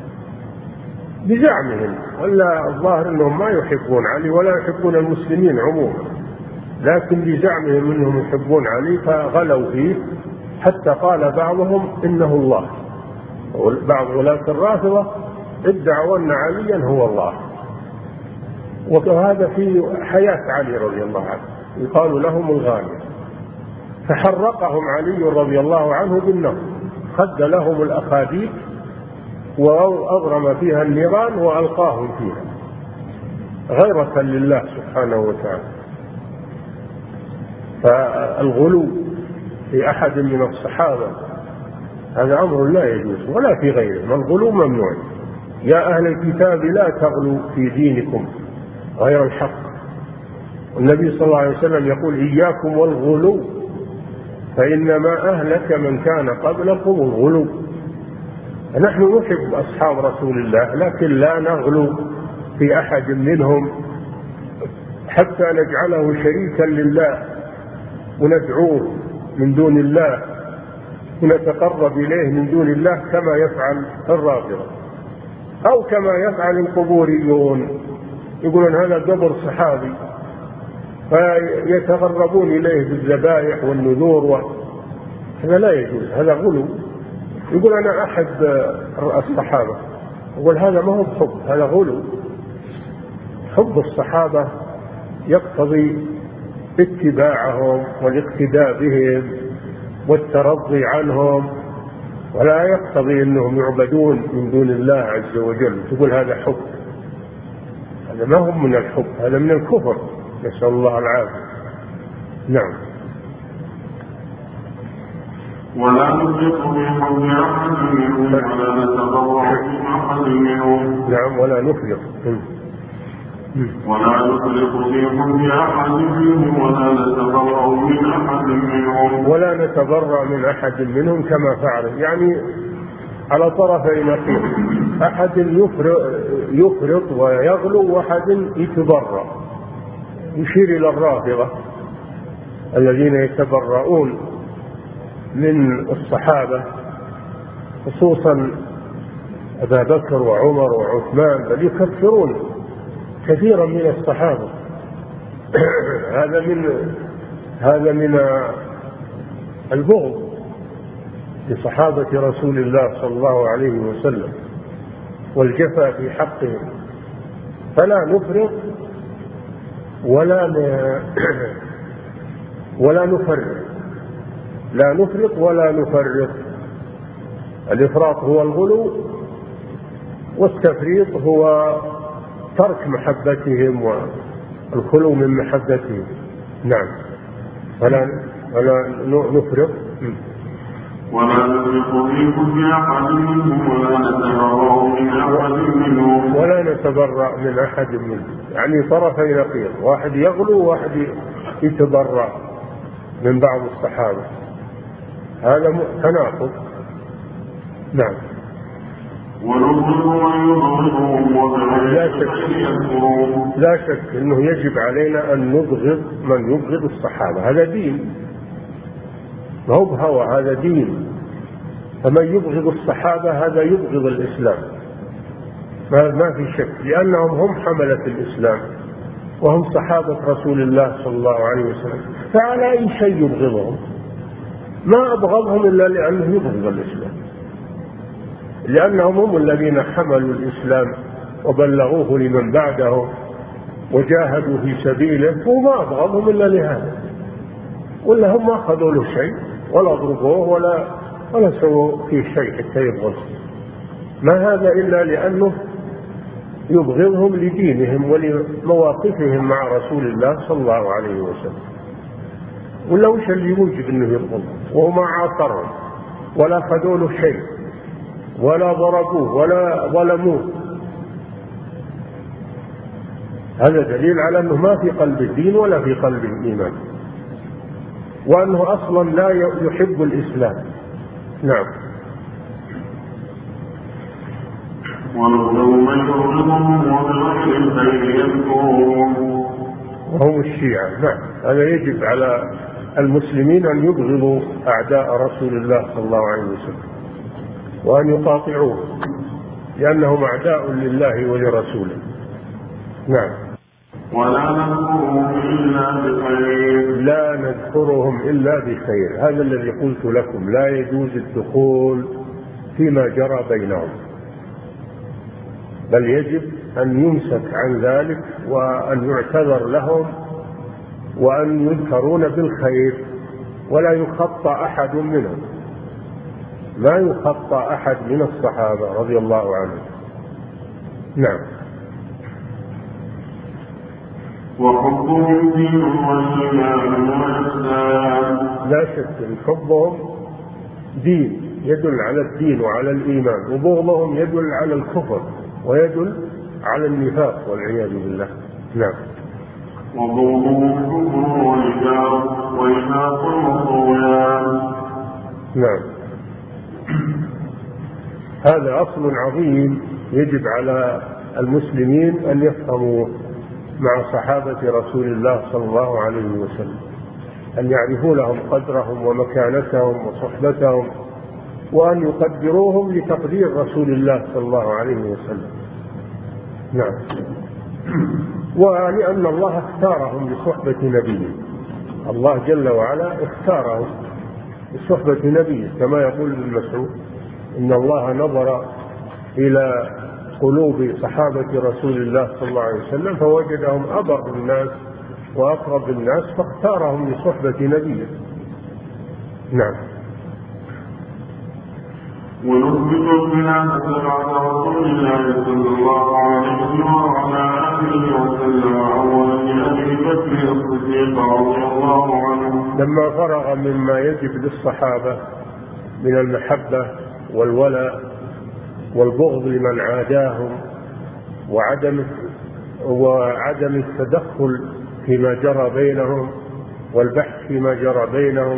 بزعمهم، ولا الظاهر أنهم ما يحبون علي ولا يحبون المسلمين عموما، لكن بزعمهم أنهم يحبون علي فغلوا فيه حتى قال بعضهم إنه الله. بعض ولاة الرافضة ادعوا أن عليا هو الله، وهذا في حياة علي رضي الله عنه، يقال لهم الغالية. فحرقهم علي رضي الله عنه بالنار، خد لهم الأخاديد وأضرم فيها النيران وألقاهم فيها غيرة لله سبحانه وتعالى. فالغلو في أحد من الصحابة هذا أمر لا يجوز ولا في غيره، الغلو ممنوع. يا أهل الكتاب لا تغلوا في دينكم غير الحق. والنبي صلى الله عليه وسلم يقول إياكم والغلو فإنما أهلك من كان قبلكم الغلو. نحن نحب أصحاب رسول الله لكن لا نغلو في أحد منهم حتى نجعله شريكا لله وندعوه من دون الله ونتقرب إليه من دون الله كما يفعل الرافضة، أو كما يفعل القبوريون، يقولون هذا قبر صحابي فيتقربون إليه بالذبائح والنذور هذا لا يجوز، هذا غلو. يقول أنا أحد الصحابة، يقول هذا ما هو حب، هذا غلو. حب الصحابة يقتضي اتباعهم والاقتداء بهم والترضي عنهم، ولا يقتضي أنهم يعبدون من دون الله عز وجل. تقول هذا حب، هذا ما هو من الحب، هذا من الكفر، نسأل الله العافية. نعم. ولا نفرط في حب أحد منهم ولا نتبرع من أحد منهم. نعم، ولا نفرط ولا نفرط في حب أحد منهم ولا نتبرع من أحد منهم. ولا نتبرع من أحد منهم كما فعل، يعني على طرفي نقيض، أحد يفرط ويغلو وأحد يتبرع. يشير إلى الرافضة الذين يتبرؤون من الصحابة، خصوصا أبا بكر وعمر وعثمان، بل يكفرون كثيرا من الصحابة. هذا من البغض لصحابة رسول الله صلى الله عليه وسلم والجفا في حقهم. فلا نفرط ولا نفرط، لا نفرط ولا نفرط. الإفراط هو الغلو، والتفريط هو ترك محبتهم والخلو من محبتهم. نعم. ولا نفرط ولا نفرط في حب أحد منهم ولا نتبرأ من أحد منهم. ولا نتبرأ من أحد منهم، يعني طرفي نقيض، واحد يغلو وواحد يتبرأ من بعض الصحابة، هذا تناقض. نعم. لا شك أنه يجب علينا أن نبغض من يبغض الصحابة، هذا دين، ما هو بهوى، هذا دين. فمن يبغض الصحابة هذا يبغض الإسلام، ما في شك، لأنهم هم حملة الإسلام وهم صحابة رسول الله صلى الله عليه وسلم. فعلى أي شيء يبغضهم؟ ما أبغضهم إلا لأنه يبغض الإسلام، لأنهم هم الذين حملوا الإسلام وبلغوه لمن بعده وجاهدوا في سبيله، وما أبغضهم إلا لهذا. ولا هم ما أخذوا له شيء ولا ضربوه ولا سووا فيه شيء حتى يبغض، ما هذا إلا لأنه يبغضهم لدينهم ولمواقفهم مع رسول الله صلى الله عليه وسلم. ولا وش اللي يوجب أنه يبغضهم وهو ما عاصرهم ولا أخذوا له شيء ولا ضربوه ولا ظلموه؟ هذا دليل على أنه ما في قلب الدين ولا في قلب الإيمان، وأنه أصلا لا يحب الإسلام. نعم. وهم الشيعة. نعم. هذا يجب على المسلمين أن يبغضوا أعداء رسول الله صلى الله عليه وسلم وأن يقاطعوه، لأنهم أعداء لله ولرسوله. نعم. لا نذكرهم إلا بخير، هذا الذي قلت لكم، لا يجوز الدخول فيما جرى بينهم، بل يجب أن يمسك عن ذلك وأن يعتذر لهم وأن يذكرون بالخير، ولا يخطى أحد منهم، ما يخطى أحد من الصحابة رضي الله عنهم. نعم. وحبهم دين والإيمان والإسلام. لا شك أن حبهم دين يدل على الدين وعلى الإيمان، وبغضهم يدل على الكفر ويدل على النفاق والعياذ بالله. نعم. وبغضهم كفر ونفاق وطغيان. نعم. هذا أصل عظيم يجب على المسلمين أن يفهموه مع صحابة رسول الله صلى الله عليه وسلم، أن يعرفوا لهم قدرهم ومكانتهم وصحبتهم، وأن يقدروهم لتقدير رسول الله صلى الله عليه وسلم. نعم. ولأن الله اختارهم لصحبة نبيه، الله جل وعلا اختارهم بصحبة نبيه، كما يقول ابن مسعود إن الله نظر إلى قلوب صحابة رسول الله صلى الله عليه وسلم فوجدهم أبر الناس وأقرب الناس فاختارهم لصحبة نبيه. نعم. ونثبت الخلافة بعد رسول الله صلى الله عليه وعلى آله وسلم أولا لأبي بكر الصديق رضي الله عنه لما فرغ مما يجب للصحابة من المحبة والولاء والبغض لمن عاداهم وعدم التدخل فيما جرى بينهم والبحث فيما جرى بينهم،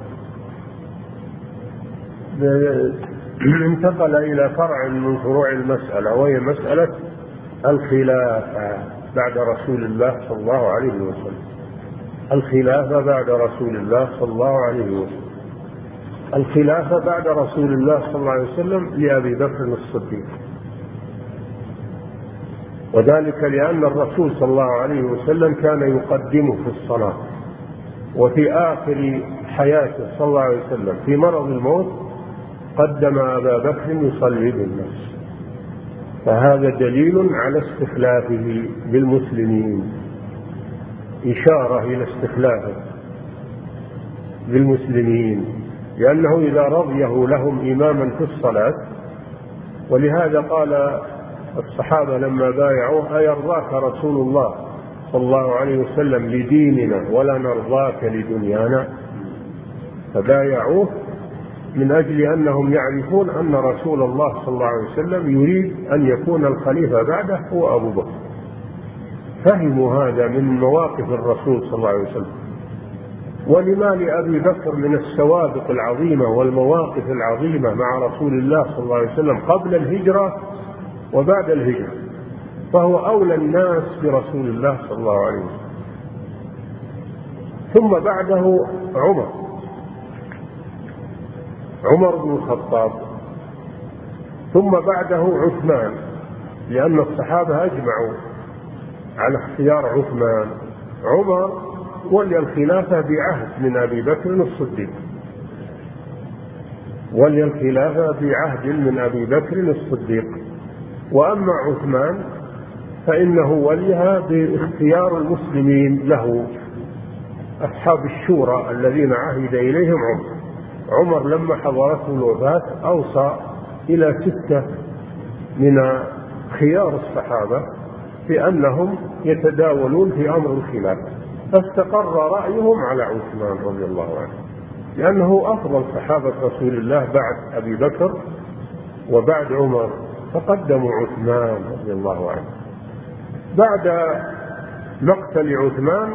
انتقل إلى فرع من فروع المسألة، وهي مسألة الخلافة بعد رسول الله صلى الله عليه وسلم. الخلافة بعد رسول الله صلى الله عليه وسلم. الخلافة بعد رسول الله صلى الله عليه وسلم لأبي بكر الصديق، وذلك لأن الرسول صلى الله عليه وسلم كان يقدمه في الصلاة، وفي آخر حياته صلى الله عليه وسلم في مرض الموت قدم أبا بكر يصلي بالناس، فهذا دليل على استخلافه بالمسلمين، إشارة إلى استخلافه بالمسلمين، لأنه إذا رضيه لهم إماما في الصلاة. ولهذا قال الصحابة لما بايعوه أيرضاك رسول الله صلى الله عليه وسلم لديننا ولا نرضاك لدنيانا، فبايعوه من أجل أنهم يعرفون أن رسول الله صلى الله عليه وسلم يريد أن يكون الخليفة بعده هو أبو بكر، فهموا هذا من مواقف الرسول صلى الله عليه وسلم. ولما لأبي بكر من السوابق العظيمة والمواقف العظيمة مع رسول الله صلى الله عليه وسلم قبل الهجرة وبعد الهجرة، فهو أولى الناس برسول الله صلى الله عليه وسلم. ثم بعده عمر بن الخطاب، ثم بعده عثمان، لأن الصحابة أجمعوا على اختيار عثمان. عمر ولي الخلافة بعهد من أبي بكر الصديق، ولي الخلافة بعهد من أبي بكر الصديق. وأما عثمان فإنه وليها باختيار المسلمين له، أصحاب الشورى الذين عهد إليهم عمر لما حضرته الوفاة أوصى إلى 6 من خيار الصحابة بأنهم يتداولون في أمر الخلافة، فاستقر رأيهم على عثمان رضي الله عنه، لأنه أفضل صحابة رسول الله بعد أبي بكر وبعد عمر، فقدموا عثمان رضي الله عنه. بعد مقتل عثمان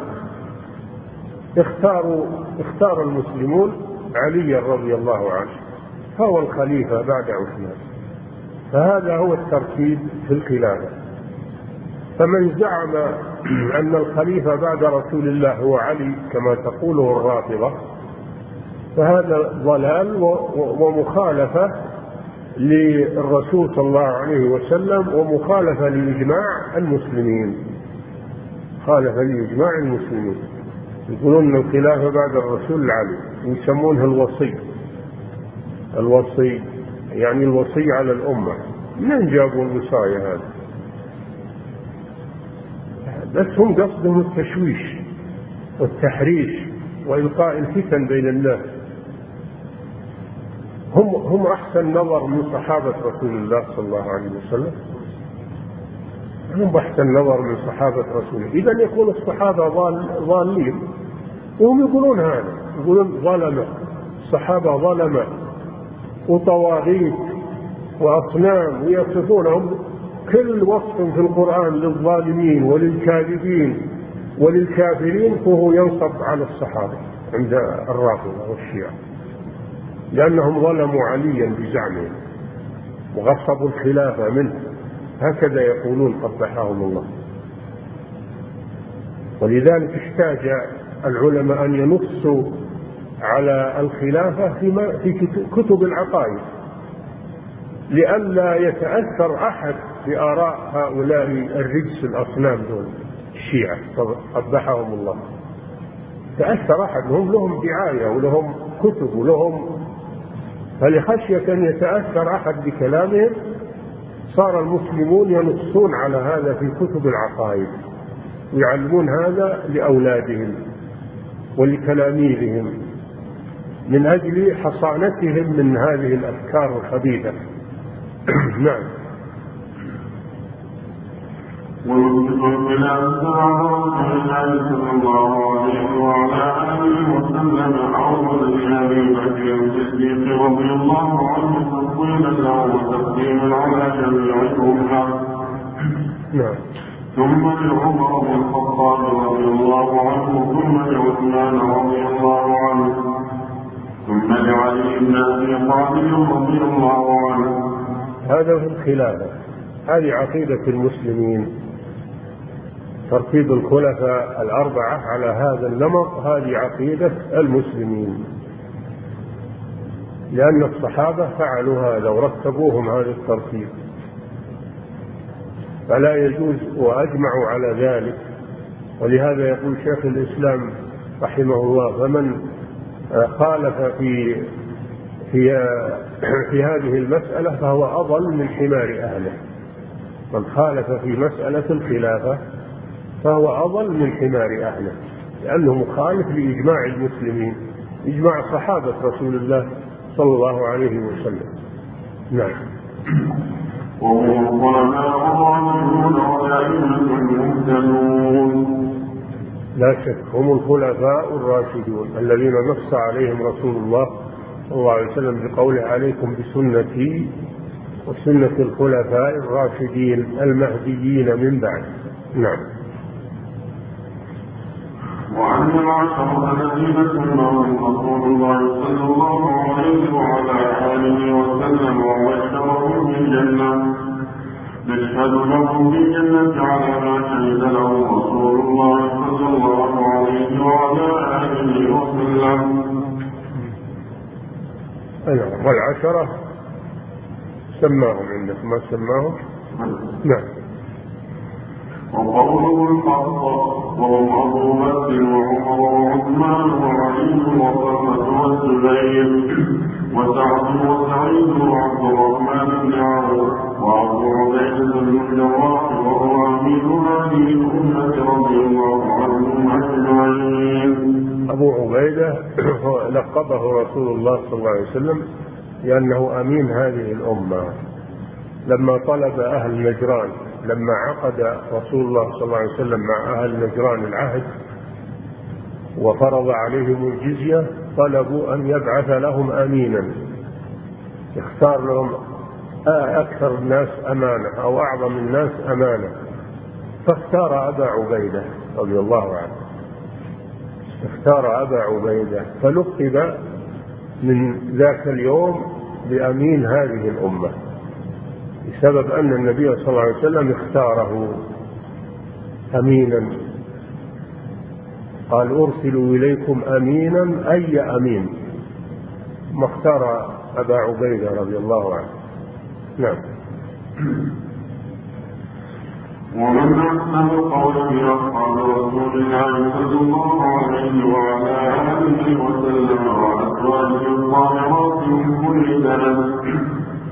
اختار المسلمون علي رضي الله عنه فهو الخليفة بعد عثمان، فهذا هو الترتيب في الخلافة. فمن زعم أن الخليفة بعد رسول الله هو علي كما تقوله الرافضة فهذا ضلال ومخالفة للرسول صلى الله عليه وسلم، ومخالفة لإجماع المسلمين، خالف لإجماع المسلمين. يقولون الخلافة بعد الرسول علي، يسمونه الوصي يعني الوصي على الأمة. من جابوا الوصاية هذا؟ بس هم قصدهم التشويش والتحريش وإلقاء الفتن بين الناس. هم أحسن نظر من صحابة رسول الله صلى الله عليه وسلم، هم أحسن نظر من صحابة رسوله. إذن يكون الصحابة ضالين، وهم يقولون هذا، يقولون ظلمة الصحابة، ظلمة وطواغيت وأصنام، ويصفونهم كل وصف في القرآن للظالمين وللكاذبين وللكافرين فهو ينصب على الصحابة عند الرافضة والشيعة، لأنهم ظلموا عليا بزعمهم وغصبوا الخلافة منه، هكذا يقولون قبحهم الله. ولذلك احتاج العلماء أن ينصوا على الخلافة في كتب العقائد لئلا يتأثر أحد بآراء هؤلاء الرجس الأصنام دول الشيعة قبحهم الله. تأثر أحد، هم لهم دعاية ولهم كتب لهم، فلخشية أن يتأثر أحد بكلامهم صار المسلمون ينصون على هذا في كتب العقائد ويعلمون هذا لأولادهم ولتلاميذهم من أجل حصانتهم من هذه الأفكار الخبيثة. نعم. ويثبت الخلاف رسول الله صلى الله عليه وعلى آله وسلم أول لأبي بكر الصديق رضي الله عنه تفضيلا له وتقديما على جميع الأمة. نعم. ثم لعمر بن الخطاب رضي الله عنه، ثم لعثمان رضي الله عنه، ثم لعلي بن أبي طالب رضي الله عنه. هذا هو الخلافة، هذه عقيدة المسلمين، ترتيب الخلفاء الأربعة على هذا النمط، هذه عقيدة المسلمين، لأن الصحابة فعلوا هذا ورتبوهم هذا الترتيب، فلا يجوز وأجمعوا على ذلك. ولهذا يقول شيخ الإسلام رحمه الله: فمن خالف في هذه المسألة فهو أضل من حمار أهله. من خالف في مسألة الخلافة فهو أضل من حمار أهله، لأنه مخالف لإجماع المسلمين، إجماع صحابة رسول الله صلى الله عليه وسلم. نعم. لا شك هم الخلفاء الراشدون الذين نص عليهم رسول الله صلى الله عليه وسلم بقوله: عليكم بسنتي وسنة الخلفاء الراشدين المهديين من بعد. نعم. وعن العشرة الذين سماهم رسول الله صلى الله عليه وعلى آله وسلم وبشرهم بالجنة، نشهد لهم بالجنة على ما شهد له رسول الله صلى الله عليه وعلى آله وسلم. والعشرة سماهم عندك ما سماهم. نعم. وقوله الحق وهم أبو بكر وعمر وعثمان وعلي وطلحة والزبير وسعد وسعيد وعبد الرحمن بن عوف وأبو عبيدة بن الجراح وهو أمين هذه الأمة رضي الله عنهم أجمعين. أبو عبيدة لقبه رسول الله صلى الله عليه وسلم لأنه أمين هذه الأمة. لما طلب أهل نجران، لما عقد رسول الله صلى الله عليه وسلم مع أهل نجران العهد وفرض عليهم الجزية، طلبوا أن يبعث لهم أمينا يختار لهم أكثر الناس أمانة أو أعظم الناس أمانة، فاختار أبا عبيدة رضي الله عنه، اختار أبا عبيدة، فلقب من ذاك اليوم بأمين هذه الأمة بسبب أن النبي صلى الله عليه وسلم اختاره أمينا. قال: أرسلوا إليكم أمينا أي أمين، ما اختار أبا عبيدة رضي الله عنه. نعم. ومن أحسن القول في أصحاب رسول الله صلى الله عليه وعلى آله وسلم وأزواجه الطاهرات من كل دنس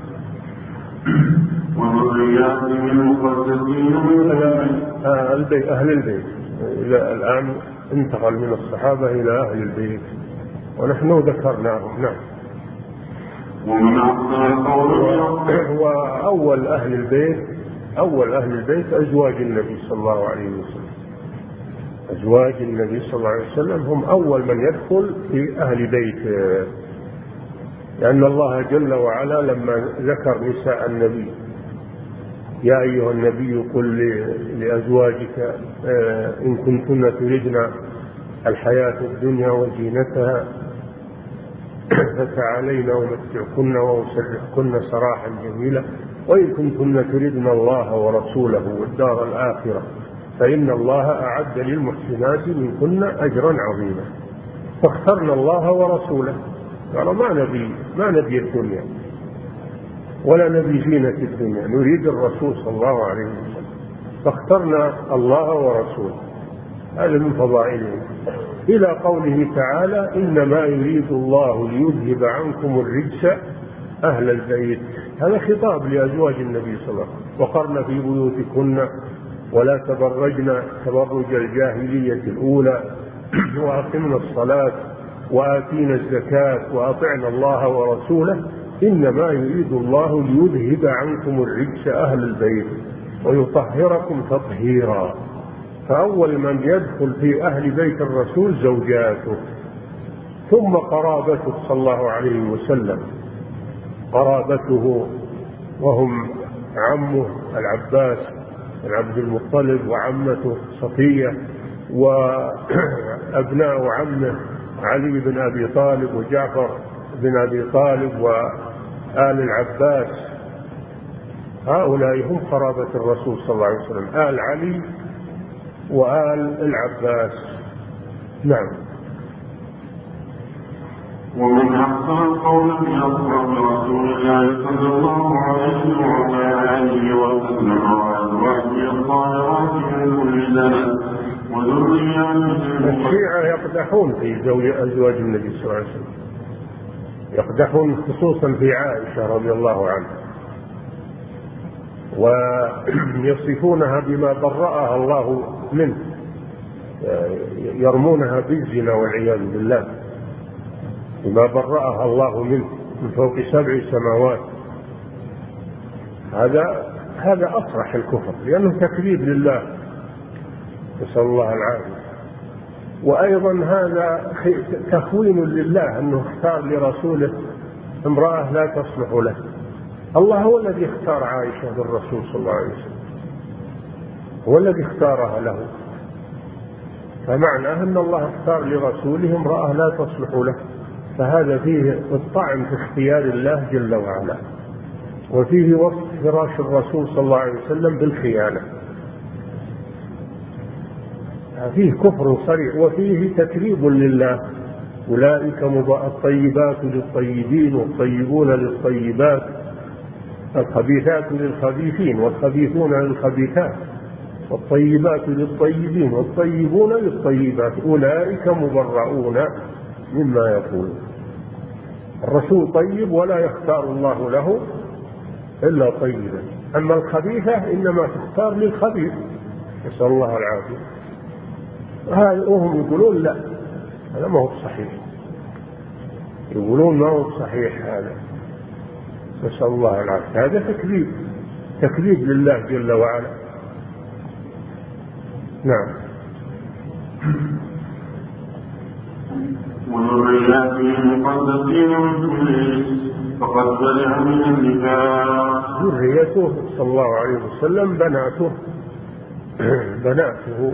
وذرياتهم المقدسين من أهل البيت. الآن انتقل من الصحابة إلى أهل البيت ونحن ذكرناهم. نعم. ومن أحسن القول وأول أهل البيت أزواج النبي صلى الله عليه وسلم. أزواج النبي صلى الله عليه وسلم هم أول من يدخل في أهل بيت، لأن الله جل وعلا لما ذكر نساء النبي: يا أيها النبي قل لأزواجك إن كنتن تردن الحياة الدنيا وزينتها فتعالين ومتعكن وأسرحكن سراحا جميلا، وإن كنتن تردن الله ورسوله والدار الآخرة فإن الله أعد للمحسنات منكن أجرا عظيما. فاخترنا الله ورسوله، قالوا ما نبي الدنيا ولا نبي زينة الدنيا، نريد الرسول صلى الله عليه وسلم، فاخترنا الله ورسوله. هذا من فضائلهم. إلى قوله تعالى إنما يريد الله ليذهب عنكم الرجس أهل البيت. هذا خطاب لأزواج النبي صلى الله عليه وسلم: وقرن في بيوتكن ولا تبرجن تبرج الجاهلية الأولى وأقمنا الصلاة وآتينا الزكاة وأطعنا الله ورسوله إنما يريد الله ليذهب عنكم الرجس أهل البيت ويطهركم تطهيرا. فأول من يدخل في أهل بيت الرسول زوجاته، ثم قرابته صلى الله عليه وسلم، قرابته وهم عمه العباس بن عبد المطلب وعمته صفية وأبناء عمه علي بن أبي طالب وجعفر بن أبي طالب وآل العباس. هؤلاء هم قرابة الرسول صلى الله عليه وسلم: آل علي وآل العباس. نعم. ومن أحسن القول في أصحاب رسول الله صلى الله عليه وعلى آله وسلم وأزواجه الطاهرات من كل دنس وذرياته. الشيعة يقدحون في أزواج النبي صلى الله عليه وسلم، يقدحون خصوصا في عائشة رضي الله عنها، ويصفونها بما برأها الله منه، يرمونها بالزنا والعياذ بالله، بما برأها الله منه من فوق 7 سماوات. هذا أصرح الكفر، لأنه تكذيب لله، نسأل الله العافية. وأيضا هذا تخوين لله، أنه اختار لرسوله امرأة لا تصلح له. الله هو الذي اختار عائشة بالرسول صلى الله عليه وسلم، هو الذي اختارها له، فمعناه أن الله اختار لرسوله امرأة لا تصلح له، فهذا فيه الطعن في اختيار الله جل وعلا، وفيه وصف فراش الرسول صلى الله عليه وسلم بالخيانة. فيه كفر صريح وفيه تكذيب لله. أولئك الطيبات للطيبين والطيبون للطيبات، الخبيثات للخبيثين والخبيثون للخبيثات، والطيبات للطيبين والطيبون للطيبات، أولئك مبرؤون مما يقولون. الرسول طيب ولا يختار الله له إلا طيبا، أما الخبيثة إنما تختار للخبيث، نسأل الله العافية. وهم يقولون لا، هذا ما هو صحيح، يقولون ما هو صحيح، هذا نسأل الله العافية. هذا تكذيب لله جل وعلا. نعم. وذرياته المقدسين من كل فقد برئ من النفاق. ذريته صلى الله عليه وسلم بناته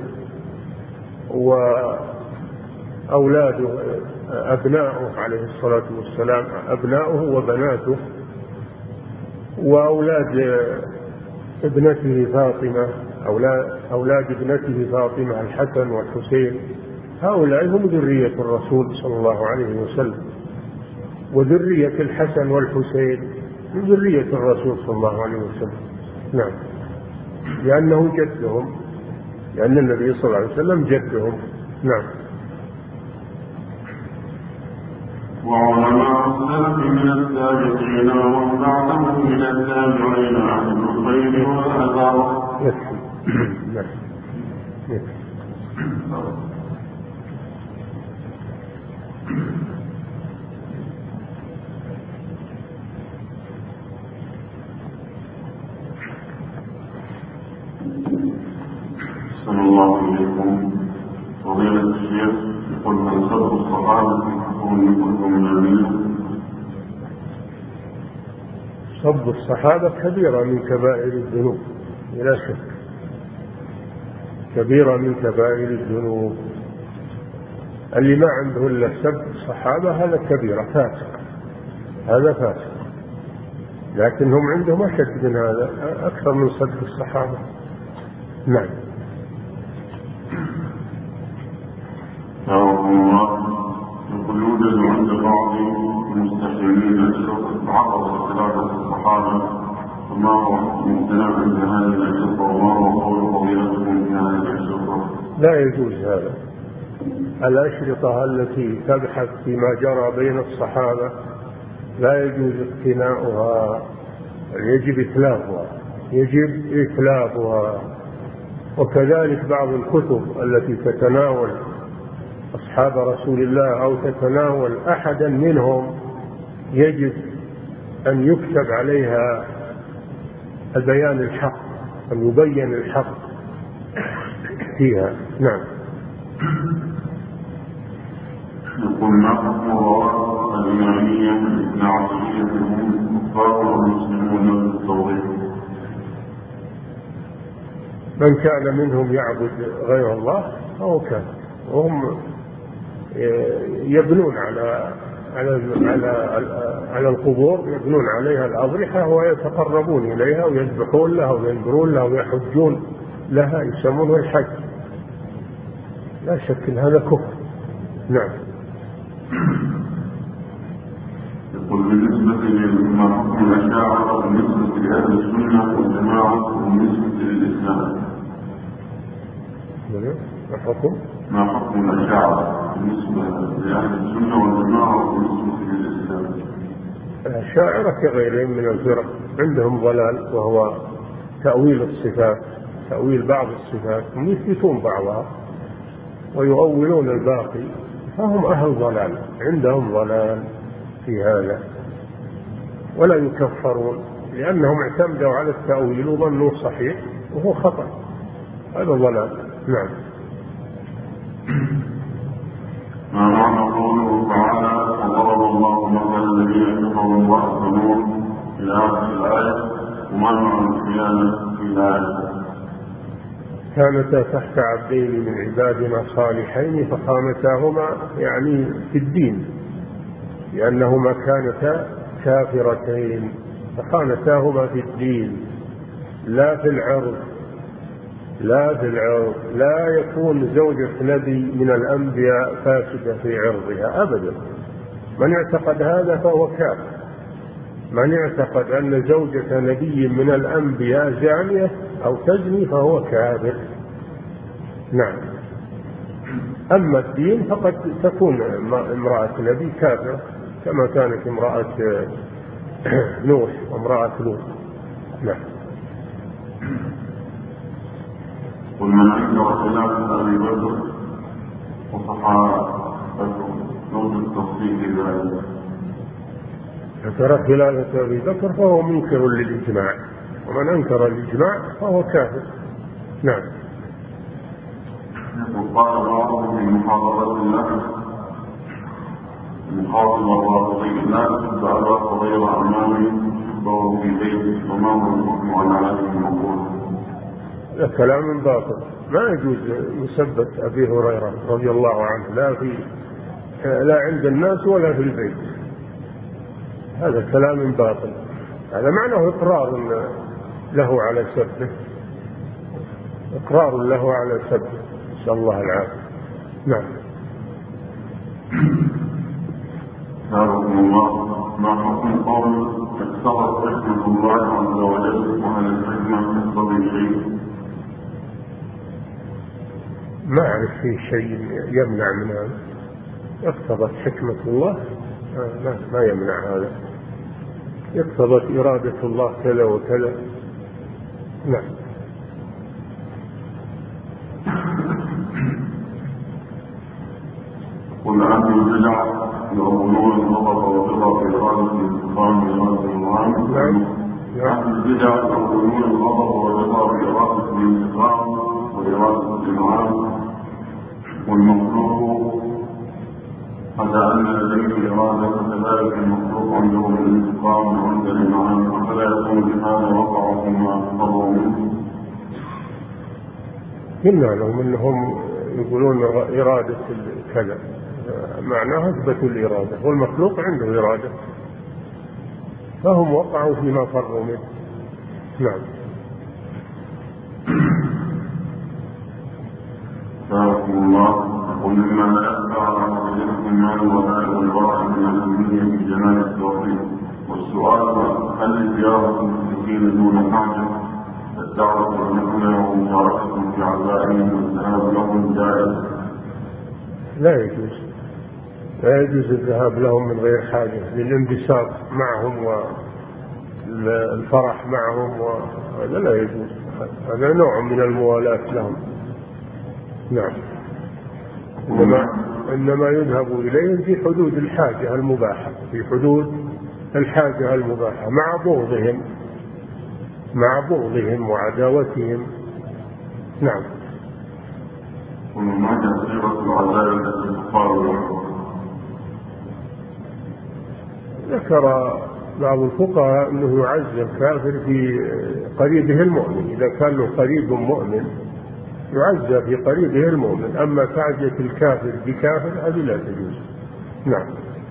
وأولاده، أبناؤه عليه الصلاة والسلام، أبناؤه وبناته، وأولاد ابنته فاطمة، أولاد ابنته فاطمة الحسن والحسين، هؤلاء هم ذرية الرسول صلى الله عليه وسلم، وذرية الحسن والحسين من ذرية الرسول صلى الله عليه وسلم. نعم، لأنه جدهم، لأن النبي صلى الله عليه وسلم جدهم. نعم. وعلماء السلف من السابقين ومن بعدهم من التابعين أهل الخير والأثر. يكفي. نعم. يكفي. صلى الله عليكم. فضيلة الشيخ يقول: هل سب الصحابة يكون كلهم من الملة؟ سب الصحابة كبيرة من كبائر الذنوب بلا شك، كبيرة من كبائر الذنوب. اللي ما عنده إلا سب الصحابة هذا كبيرة، فاسق، هذا فاسق، لكن هم عندهم أشد من هذا، أكثر من سب الصحابة. نعم. يقول: يوجد عند بعض المستحيلين أشرف عقب خلافة الصحابة وما هو ممتنع عند هذه الأشرطة وما هو قول فضيلتكم في هذه الأشرطة؟ لا يجوز هذا. الأشرطة التي تبحث فيما جرى بين الصحابة لا يجوز اقتناؤها، يجب إتلافها. وكذلك بعض الكتب التي تتناول أصحاب رسول الله أو تتناول أحدا منهم يجب أن يكتب عليها البيان الحق، أن يبين الحق فيها. نعم. يقول ما حكم رواه الإمامية ابن عطية هم كفار المسلمون بالتوحيد؟ من كان منهم يعبد غير الله فهو كافر، وهم يبنون على القبور، يبنون عليها الأضرحة ويتقربون إليها ويذبحون لها وينذرون لها ويحجون لها، يسمونه الحج. لا شك أن هذا كفر. نعم. يقول بالنسبة لما حكم الأشاعرة بالنسبة لأهل السنة والجماعة بالنسبة للإسلام؟ ما حكم الأشاعرة بالنسبة لأهل السنة والجماعة بالنسبة للإسلام؟ الأشاعرة كغيرهم من الفرق عندهم ضلال، وهو تأويل الصفات، تأويل بعض الصفات، هم يثبتون بعضها ويؤولون الباقي، فهم أهل ضلال، عندهم ضلال في هذا، ولا يكفرون لأنهم اعتمدوا على التأويل وظنوا صحيح وهو خطأ، هذا ضلال. نعم. ما معنى قوله تعالى وضرب الله مثلا الذين كفروا امرأة نوح إلى آخر الآية، وما معنى الخيانة في الآية؟ كانتا تحت عبدين من عبادنا صالحين فخانتاهما، يعني في الدين، لأنهما كانتا كافرتين، فخانتاهما في الدين لا في العرض. لا يكون زوجة نبي من الأنبياء فاسدة في عرضها أبدا. من اعتقد هذا فهو كافر. من اعتقد أن زوجة نبي من الأنبياء زانية أو تزني فهو كافر. نعم. أما الدين فقد تكون امرأة نبي كافرة كما كانت امرأة نوح وامرأة لوط. نعم. ومن أنكر خلافة أبي بكر وصحابته نرجو التصديق ذلك. أنكر خلافة أبي بكر فهو منكر للإجماع، ومن أنكر الإجماع فهو كافر. نعم. وقال بعضهم من محاضرة الله المخاطب الرافضي لا فأبى غير أمامي ضوء في بيته، وما هو الحكم على هذه المقولة؟ كلام باطل، ما يجوز يثبت أبي هريرة رضي الله عنه لا عند الناس ولا في البيت، هذا كلام باطل. هذا معناه إقرار له على سبه، إقرار له على سبه، نسأل الله العافية. نعم. نعم الله. ما حكم قول اكثرت رحمة الله عز وجل وهل الحكمة تقتضي شيء؟ ما أعرف فيه شيء يمنع من هذا. اقتضت حكمة الله ما يمنع هذا، اقتضت إرادة الله كذا وكذا. نعم. قل أهل البدع يؤولون الغضب والرضا في إرادة الانتقام وإرادة المعان. أهل البدع يؤولون الغضب والرضا في إرادة الانتقام وإرادة المعان، والمخلوق حتى أن لديه الإرادة كذلك المخلوق عنده الانتقام وعنده المعان، فلا يكون بهذا وقع فيما أخبروا منه. قلنا لهم أنهم يقولون إرادة كذا، معناها اثبتوا الإرادة، والمخلوق عنده إرادة، فهم وقعوا فيما فروا منه. نعم. بارك الله. ومما لا يخفى على حضرتكم مال الولاء والبراء من الأمنية في جنان التوحيد، والسؤال هل زيارة المساكين دون حاجة الدعوة والنحن ومشاركتهم في عزائهم والذهاب لهم جائز؟ لا يجوز، لا يجوز الذهاب لهم من غير حاجة، للانبساط معهم والفرح معهم، وهذا لا يجوز، هذا نوع من الموالاة لهم. نعم. إنما يذهب إليهم في حدود الحاجة المباحة، في حدود الحاجة المباحة، مع بغضهم وعداوتهم. نعم. وما كان صيغة العزاء التي تقال؟ ذكر بعض الفقهاء أنه يعزى الكافر في قريبه المؤمن، إذا كان له قريب مؤمن يعزى في قريبه المؤمن، أما تعزية الكافر بكافر هذه لا تجوز. نعم.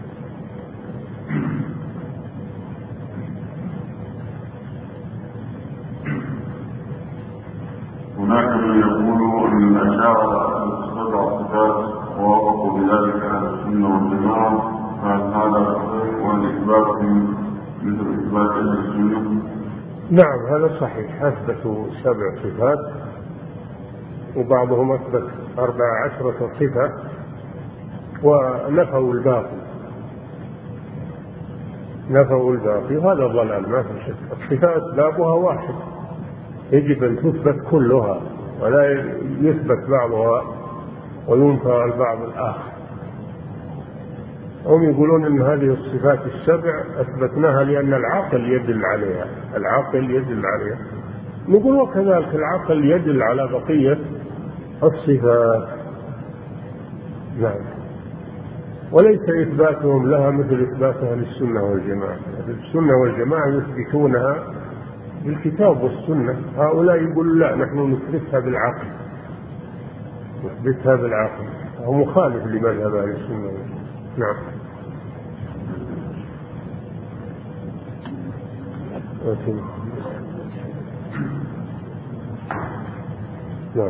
هناك من يقول أن الأشاعرة تستطيع صفات ووافقوا بذلك أهل السنة والجماعة، فهل هذا صحيح والإثبات مثل إثبات أهل السنة؟ نعم هذا صحيح، أثبتوا 7 صفات وبعضهم أثبت 14 صفة ونفوا الباقي، وهذا ضلال ما في شك. الصفات بابها واحد، يجب أن تثبت كلها ولا يثبت بعضها وينفى البعض الآخر. هم يقولون أن هذه الصفات 7 أثبتناها لأن العقل يدل عليها، نقول وكذلك العقل يدل على بقية الصفات. نعم. وليس إثباتهم لها مثل إثبات أهل السنة والجماعة. السنة والجماعة يثبتونها بالكتاب والسنة، هؤلاء يقول لا نحن نثبتها بالعقل، هو مخالف لمذهب أهل السنة. نعم. نعم.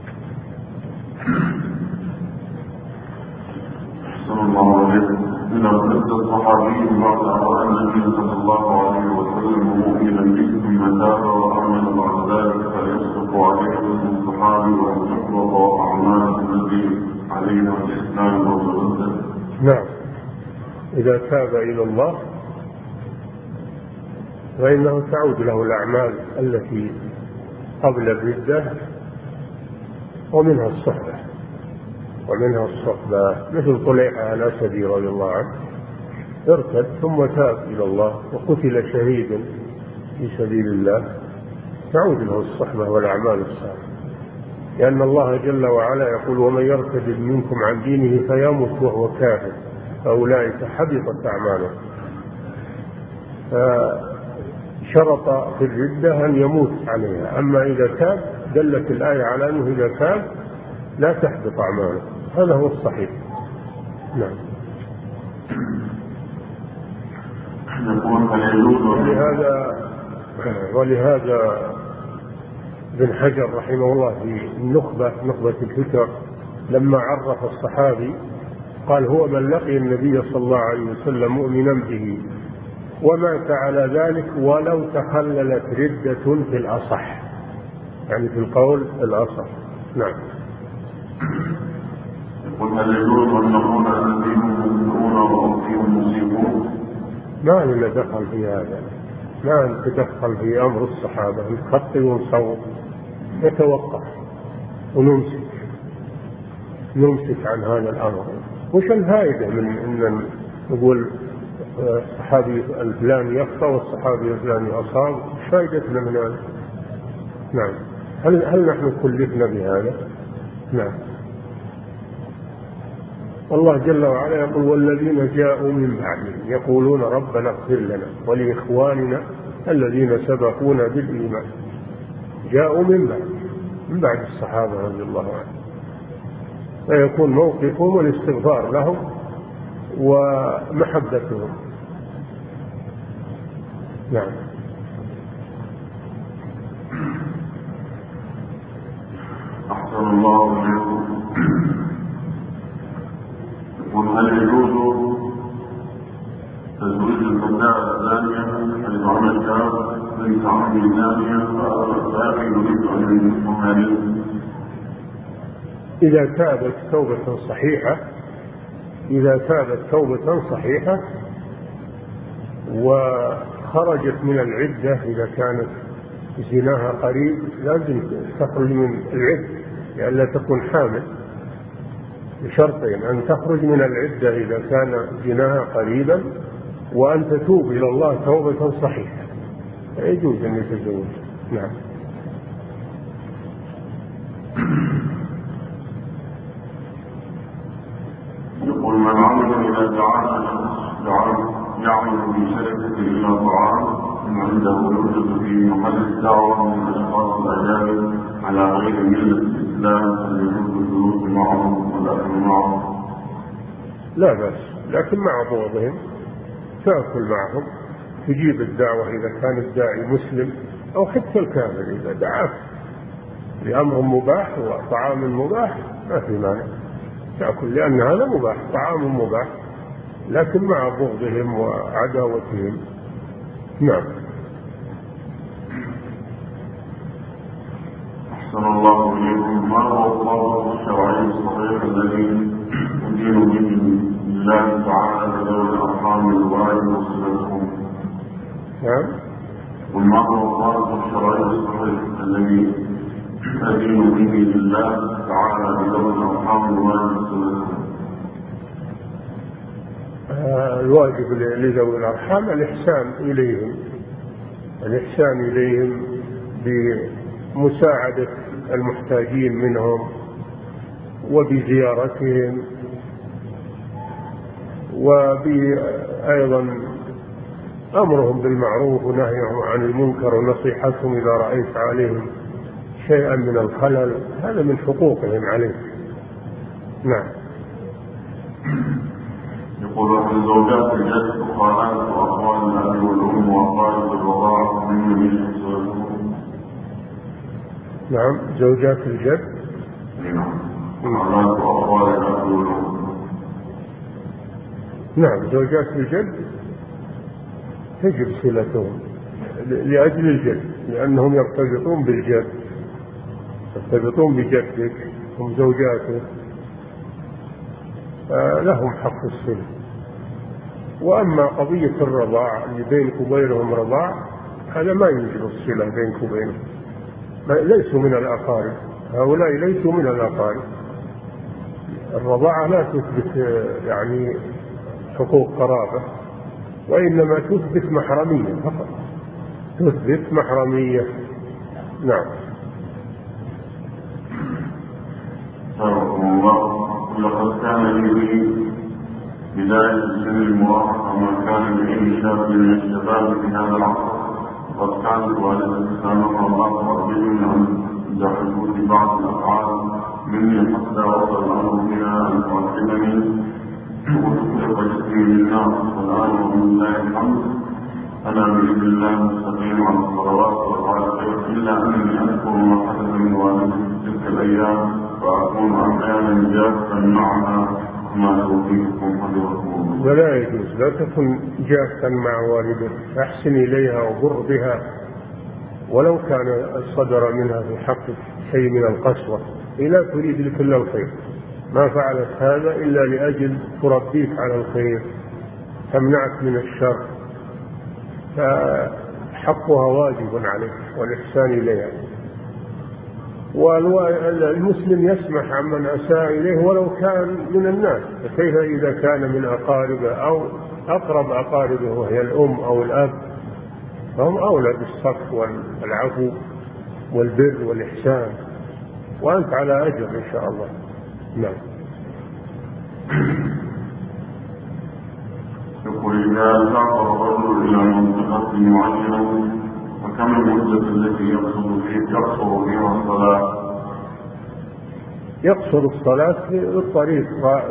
صلى الله عليه وسلم. إن ارتد الصحابي بعد أن النبي صلى الله عليه وسلم مؤمنا به ثم تاب وآمن بعد ذلك فيصدق عليه اسم الصحابي وأن تحبط أعماله التي عليها الإسلام والردة. نعم. إذا تاب إلى الله فإنه تعود له الأعمال التي قبل الردة، ومنها الصحبة مثل طليحة الأسدي رضي الله عنه، ارتد ثم تاب إلى الله وقتل شهيدا في سبيل الله، تعود له الصحبة والأعمال الصالحة، لأن الله جل وعلا يقول ومن يرتد منكم عن دينه فيمت وهو كافر فأولئك حبطت أعمالهم. فشرط في الردة أن يموت عليها، أما إذا تاب دلت الآية على أنه إذا تاب لا تحبط أعماله، هذا هو الصحيح. نعم. ولهذا ابن حجر رحمه الله في نخبة الفكر لما عرف الصحابي قال هو من لقي النبي صلى الله عليه وسلم مؤمنا به ومات على ذلك ولو تخللت ردة في الأصح، يعني في القول الأصح. نعم. وهل يجوز أن نقول أن فيهم مؤمنون وفيهم مسلمون؟ ما لنا دخل في هذا، ما نتدخل في أمر الصحابة، نخطي ونصوت، نتوقف ونمسك عن هذا الأمر. وش الفائدة من أن نقول الصحابي الفلاني يخطأ والصحابي الفلاني أصاب؟ ايش فائدتنا من هذا؟ نعم. هل نحن كلفنا بهذا؟ نعم. والله جل وعلا يقول والذين جاءوا من بعدهم يقولون ربنا اغفر لنا ولإخواننا الذين سبقونا بالإيمان. جاءوا من بعد الصحابة رضي الله عنهم، فيكون موقفهم الاستغفار لهم ومحبتهم. نعم. أحسن الله إليكم. وهل يجوز تزويج الفتاة الثانية حيث عمل شاب فلتعمل النامية فأخذ يريد أن يمهل. إذا تابت توبة صحيحة وخرجت من العدة، إذا كانت زناها قريب لازم تخرج من العدة لئلا تكون حامل، بشرطين: أن تخرج من العدة إذا كان زناها قريبا، وأن تتوب إلى الله توبة صحيحة، يجوز أن يتزوج. نعم. يقول: من عمل إلى يعمل في شركة إلى طعام عنده يوجد في محل الدعوة من الأشخاص الأجانب على غير ملة الإسلام، فليجوز الجلوس معهم والأكل معهم؟ لا بأس، لكن مع بعضهم تأكل معهم، تجيب الدعوة إذا كان الداعي مسلم، أو حتى الكافر إذا دعاك لأمر مباح وطعام مباح ما في مانع تأكل، لأن هذا مباح، طعام مباح، لكن مع بغضهم وعداوتهم. نعم. أحسن الله إليكم. ما هو الضابط الشرعي الصحيح الذي يدين به الله تعالى بذوي الأرحام الواجب وصلتهم؟ نعم. وما هو الضابط الشرعي الصحيح الذي يدين به لله تعالى بذوي الأرحام الواجب وصلتهم؟ الواجب لذوي الأرحام الإحسان إليهم بمساعدة المحتاجين منهم وبزيارتهم، وأيضا أمرهم بالمعروف ونهيهم عن المنكر ونصيحتهم إذا رأيت عليهم شيئا من الخلل، هذا من حقوقهم عليك. نعم. يقول: أن زوجات الجد وخالات وأخوال الأب والأم وأقارب الرضاعة ممن يحصلهم؟ نعم. زوجات الجد. نعم. خالات وأخوال الأب والأم. نعم. زوجات الجد تجب صلتهم لأجل الجد، لأنهم يرتبطون بالجد، يرتبطون بجدك، هم زوجاته، لهم حق الصلة. وأما قضية الرضاع اللي بينك وبينهم رضاع، هذا ما يوجد الصلة بينك وبينهم، ليسوا من الأقارب، هؤلاء ليسوا من الأقارب. الرضاعة لا تثبت يعني حقوق قرابة، وإنما تثبت محرمية فقط، تثبت محرمية. نعم. لقد كان لي بداية سن المراهقة ما كان لأي شاب من الشباب في هذا العصر، وقد كانت والدتي سامحها الله تربيني عن حدوث بعض الأفعال مني، حتى وصل الأمر بها أن تعلمني وتطلق جسمي للناس. والآن ولله الحمد أنا بإذن الله مستقيم على الصلوات وأفعال الخير، إلا أنني أذكر ما حدث من والدتي تلك الأيام فأكون أحيانا جافا معها. ما توفيقكم حفظكم؟ ولا يجوز، لا تكن جافا مع والدك، أحسن إليها وبر بها، ولو كان صدر منها في حقك شيء من القسوة، لا تريد لك إلا الخير، ما فعلت هذا إلا لأجل تربيك على الخير، تمنعك من الشر، فحقها واجب عليك والإحسان إليها. والمسلم يسمح عمن أساء إليه ولو كان من الناس، فكيف إذا كان من أقاربه أو أقرب أقاربه وهي الأم أو الأب، فهم أولى بالصف والعفو والبر والإحسان، وأنت على أجر إن شاء الله. نعم. يقول: إذا سافر الرجل إلى منطقة معينة فكم المدة التي يقصر فيها الصلاة؟ يقصر الصلاة في الطريق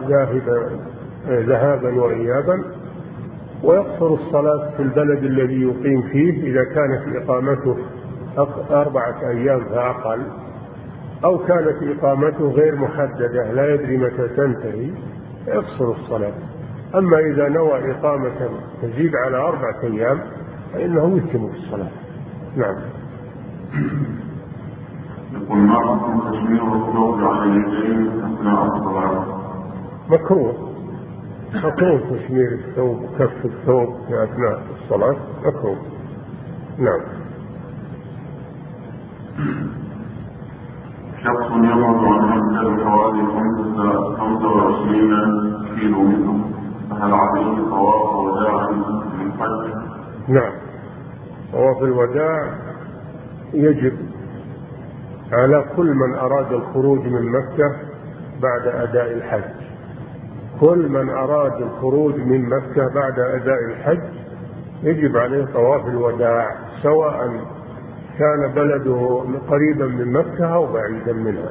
ذهابا وإيابا، ويقصر الصلاة في البلد الذي يقيم فيه إذا كانت إقامته 4 أيام فأقل، أو كانت إقامته غير محددة لا يدري متى تنتهي، يقصر الصلاة. أما إذا نوى إقامة تزيد على 4 أيام فإنه يتم الصلاة. نعم. يقول ما حكم تشمير الثوب على اليدين أثناء الصلاة؟ مكروه تشمير الثوب وكف الثوب في أثناء الصلاة، مكروه. نعم. شخص يبعد عن مكة حوالي 25 كيلو منه، فهل عليه طواف وداع للحج؟ نعم، طواف الوداع يجب على كل من أراد الخروج من مكة بعد أداء الحج. كل من أراد الخروج من مكة بعد أداء الحج يجب عليه طواف الوداع، سواء كان بلده قريبا من مكة أو بعيدا منها.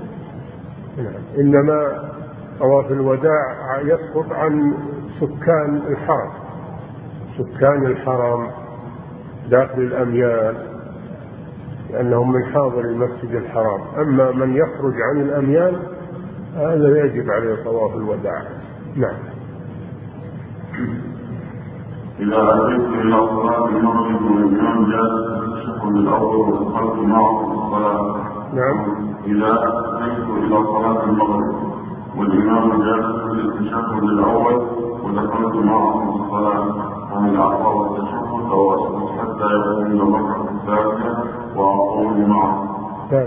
إنما طواف الوداع يسقط عن سكان الحرم داخل الأميال، لأنهم من حاضر المسجد الحرام. أما من يخرج عن الأميال هذا يجب عليه طواف الوداع. نعم. إذا أتيت إلى صلاة المغرب والإمام جالس في التشهد الأول ودخلت معه في الصلاة. نعم. إذا أتيت إلى صلاة المغرب والإمام جالس في التشهد الأول ودخلت معه في الصلاة، فهل أعطاه التشهد أو أسكت حتى يقوم إلى الركعة الثالثة وأقوم معه؟ لا،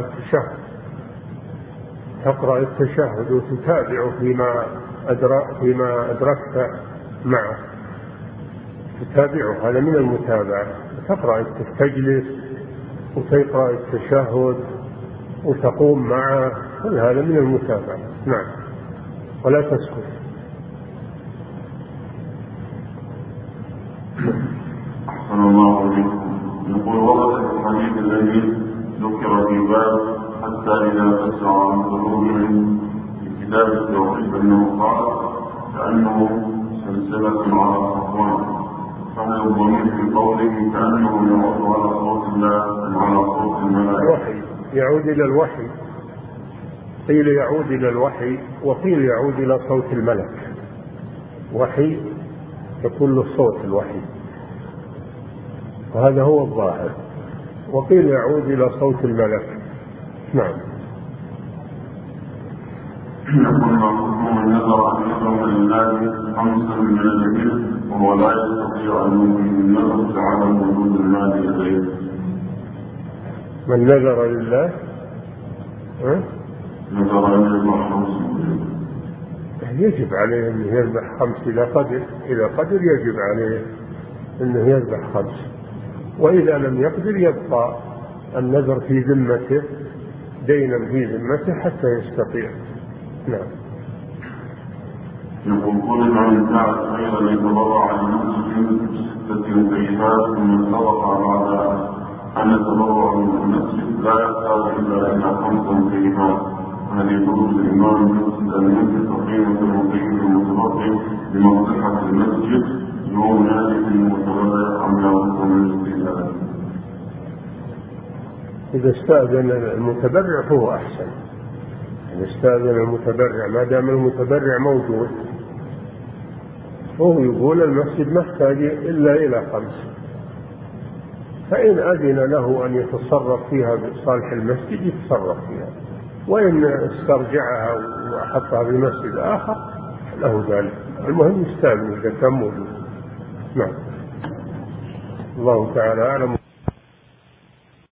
تقرأ التشهد وتتابع فيما أدركت معه، تتابعه، هذا من المتابعة. تجلس وتقرأ التشهد وتقوم معه، كل هذا من المتابعة. نعم، ولا تسكت. أحسن الله عليكم. يقول ورد الحديث الذي ذكر في باب حتى إذا أسرع عن قلوبهم في كتاب التوحيد أنه قال كأنه سلسلة على صفوان، فهل الضمير في قوله كأنه يعود على صوت الله أم على صوت الملائكة؟ الوحي يعود إلى الوحي، قيل يعود إلى الوحي وقيل يعود إلى صوت الملك. وحي يكون له صوت الوحي، وهذا هو الظاهر، وقيل يعود إلى صوت الملك. نعم. يقول معكم النظر أن يكرم لله 5 من الجميل وهو لا يستطيع أن يمكن النظر لعدم وجود المال إليه. من نذر لله نظر أن يذبح 5 يجب عليه أن يذبح 5 إذا قدر يجب عليه أنه يذبح 5، وإذا لم يقدر يبقى النذر في ذمته، دينا في ذمته حتى يستطيع. نعم. يقول كل من فعل خيرا يتبرع للمسجد 6 مكيفات ثم انطلق بعد أن يتبرع للمسجد لا يحتاج إلا 5 مكيفات، هل يجوز الإمام المسجد أن ينفق قيمة المكيف المتبقي لمصلحة المسجد دون ذلك المتبرع أم لا يكون الاستئذان؟ إذا استأذن المتبرع فهو أحسن. إذا استأذن المتبرع ما دام المتبرع موجود، هو يقول المسجد ما احتاج إلا إلى 5، فإن أذن له أن يتصرف فيها بصالح المسجد يتصرف فيها، وإن استرجعها وحطها في مسجد آخر له ذلك. المهم يستأذن إذا كان موجود. نعم. الله تعالى أعلم.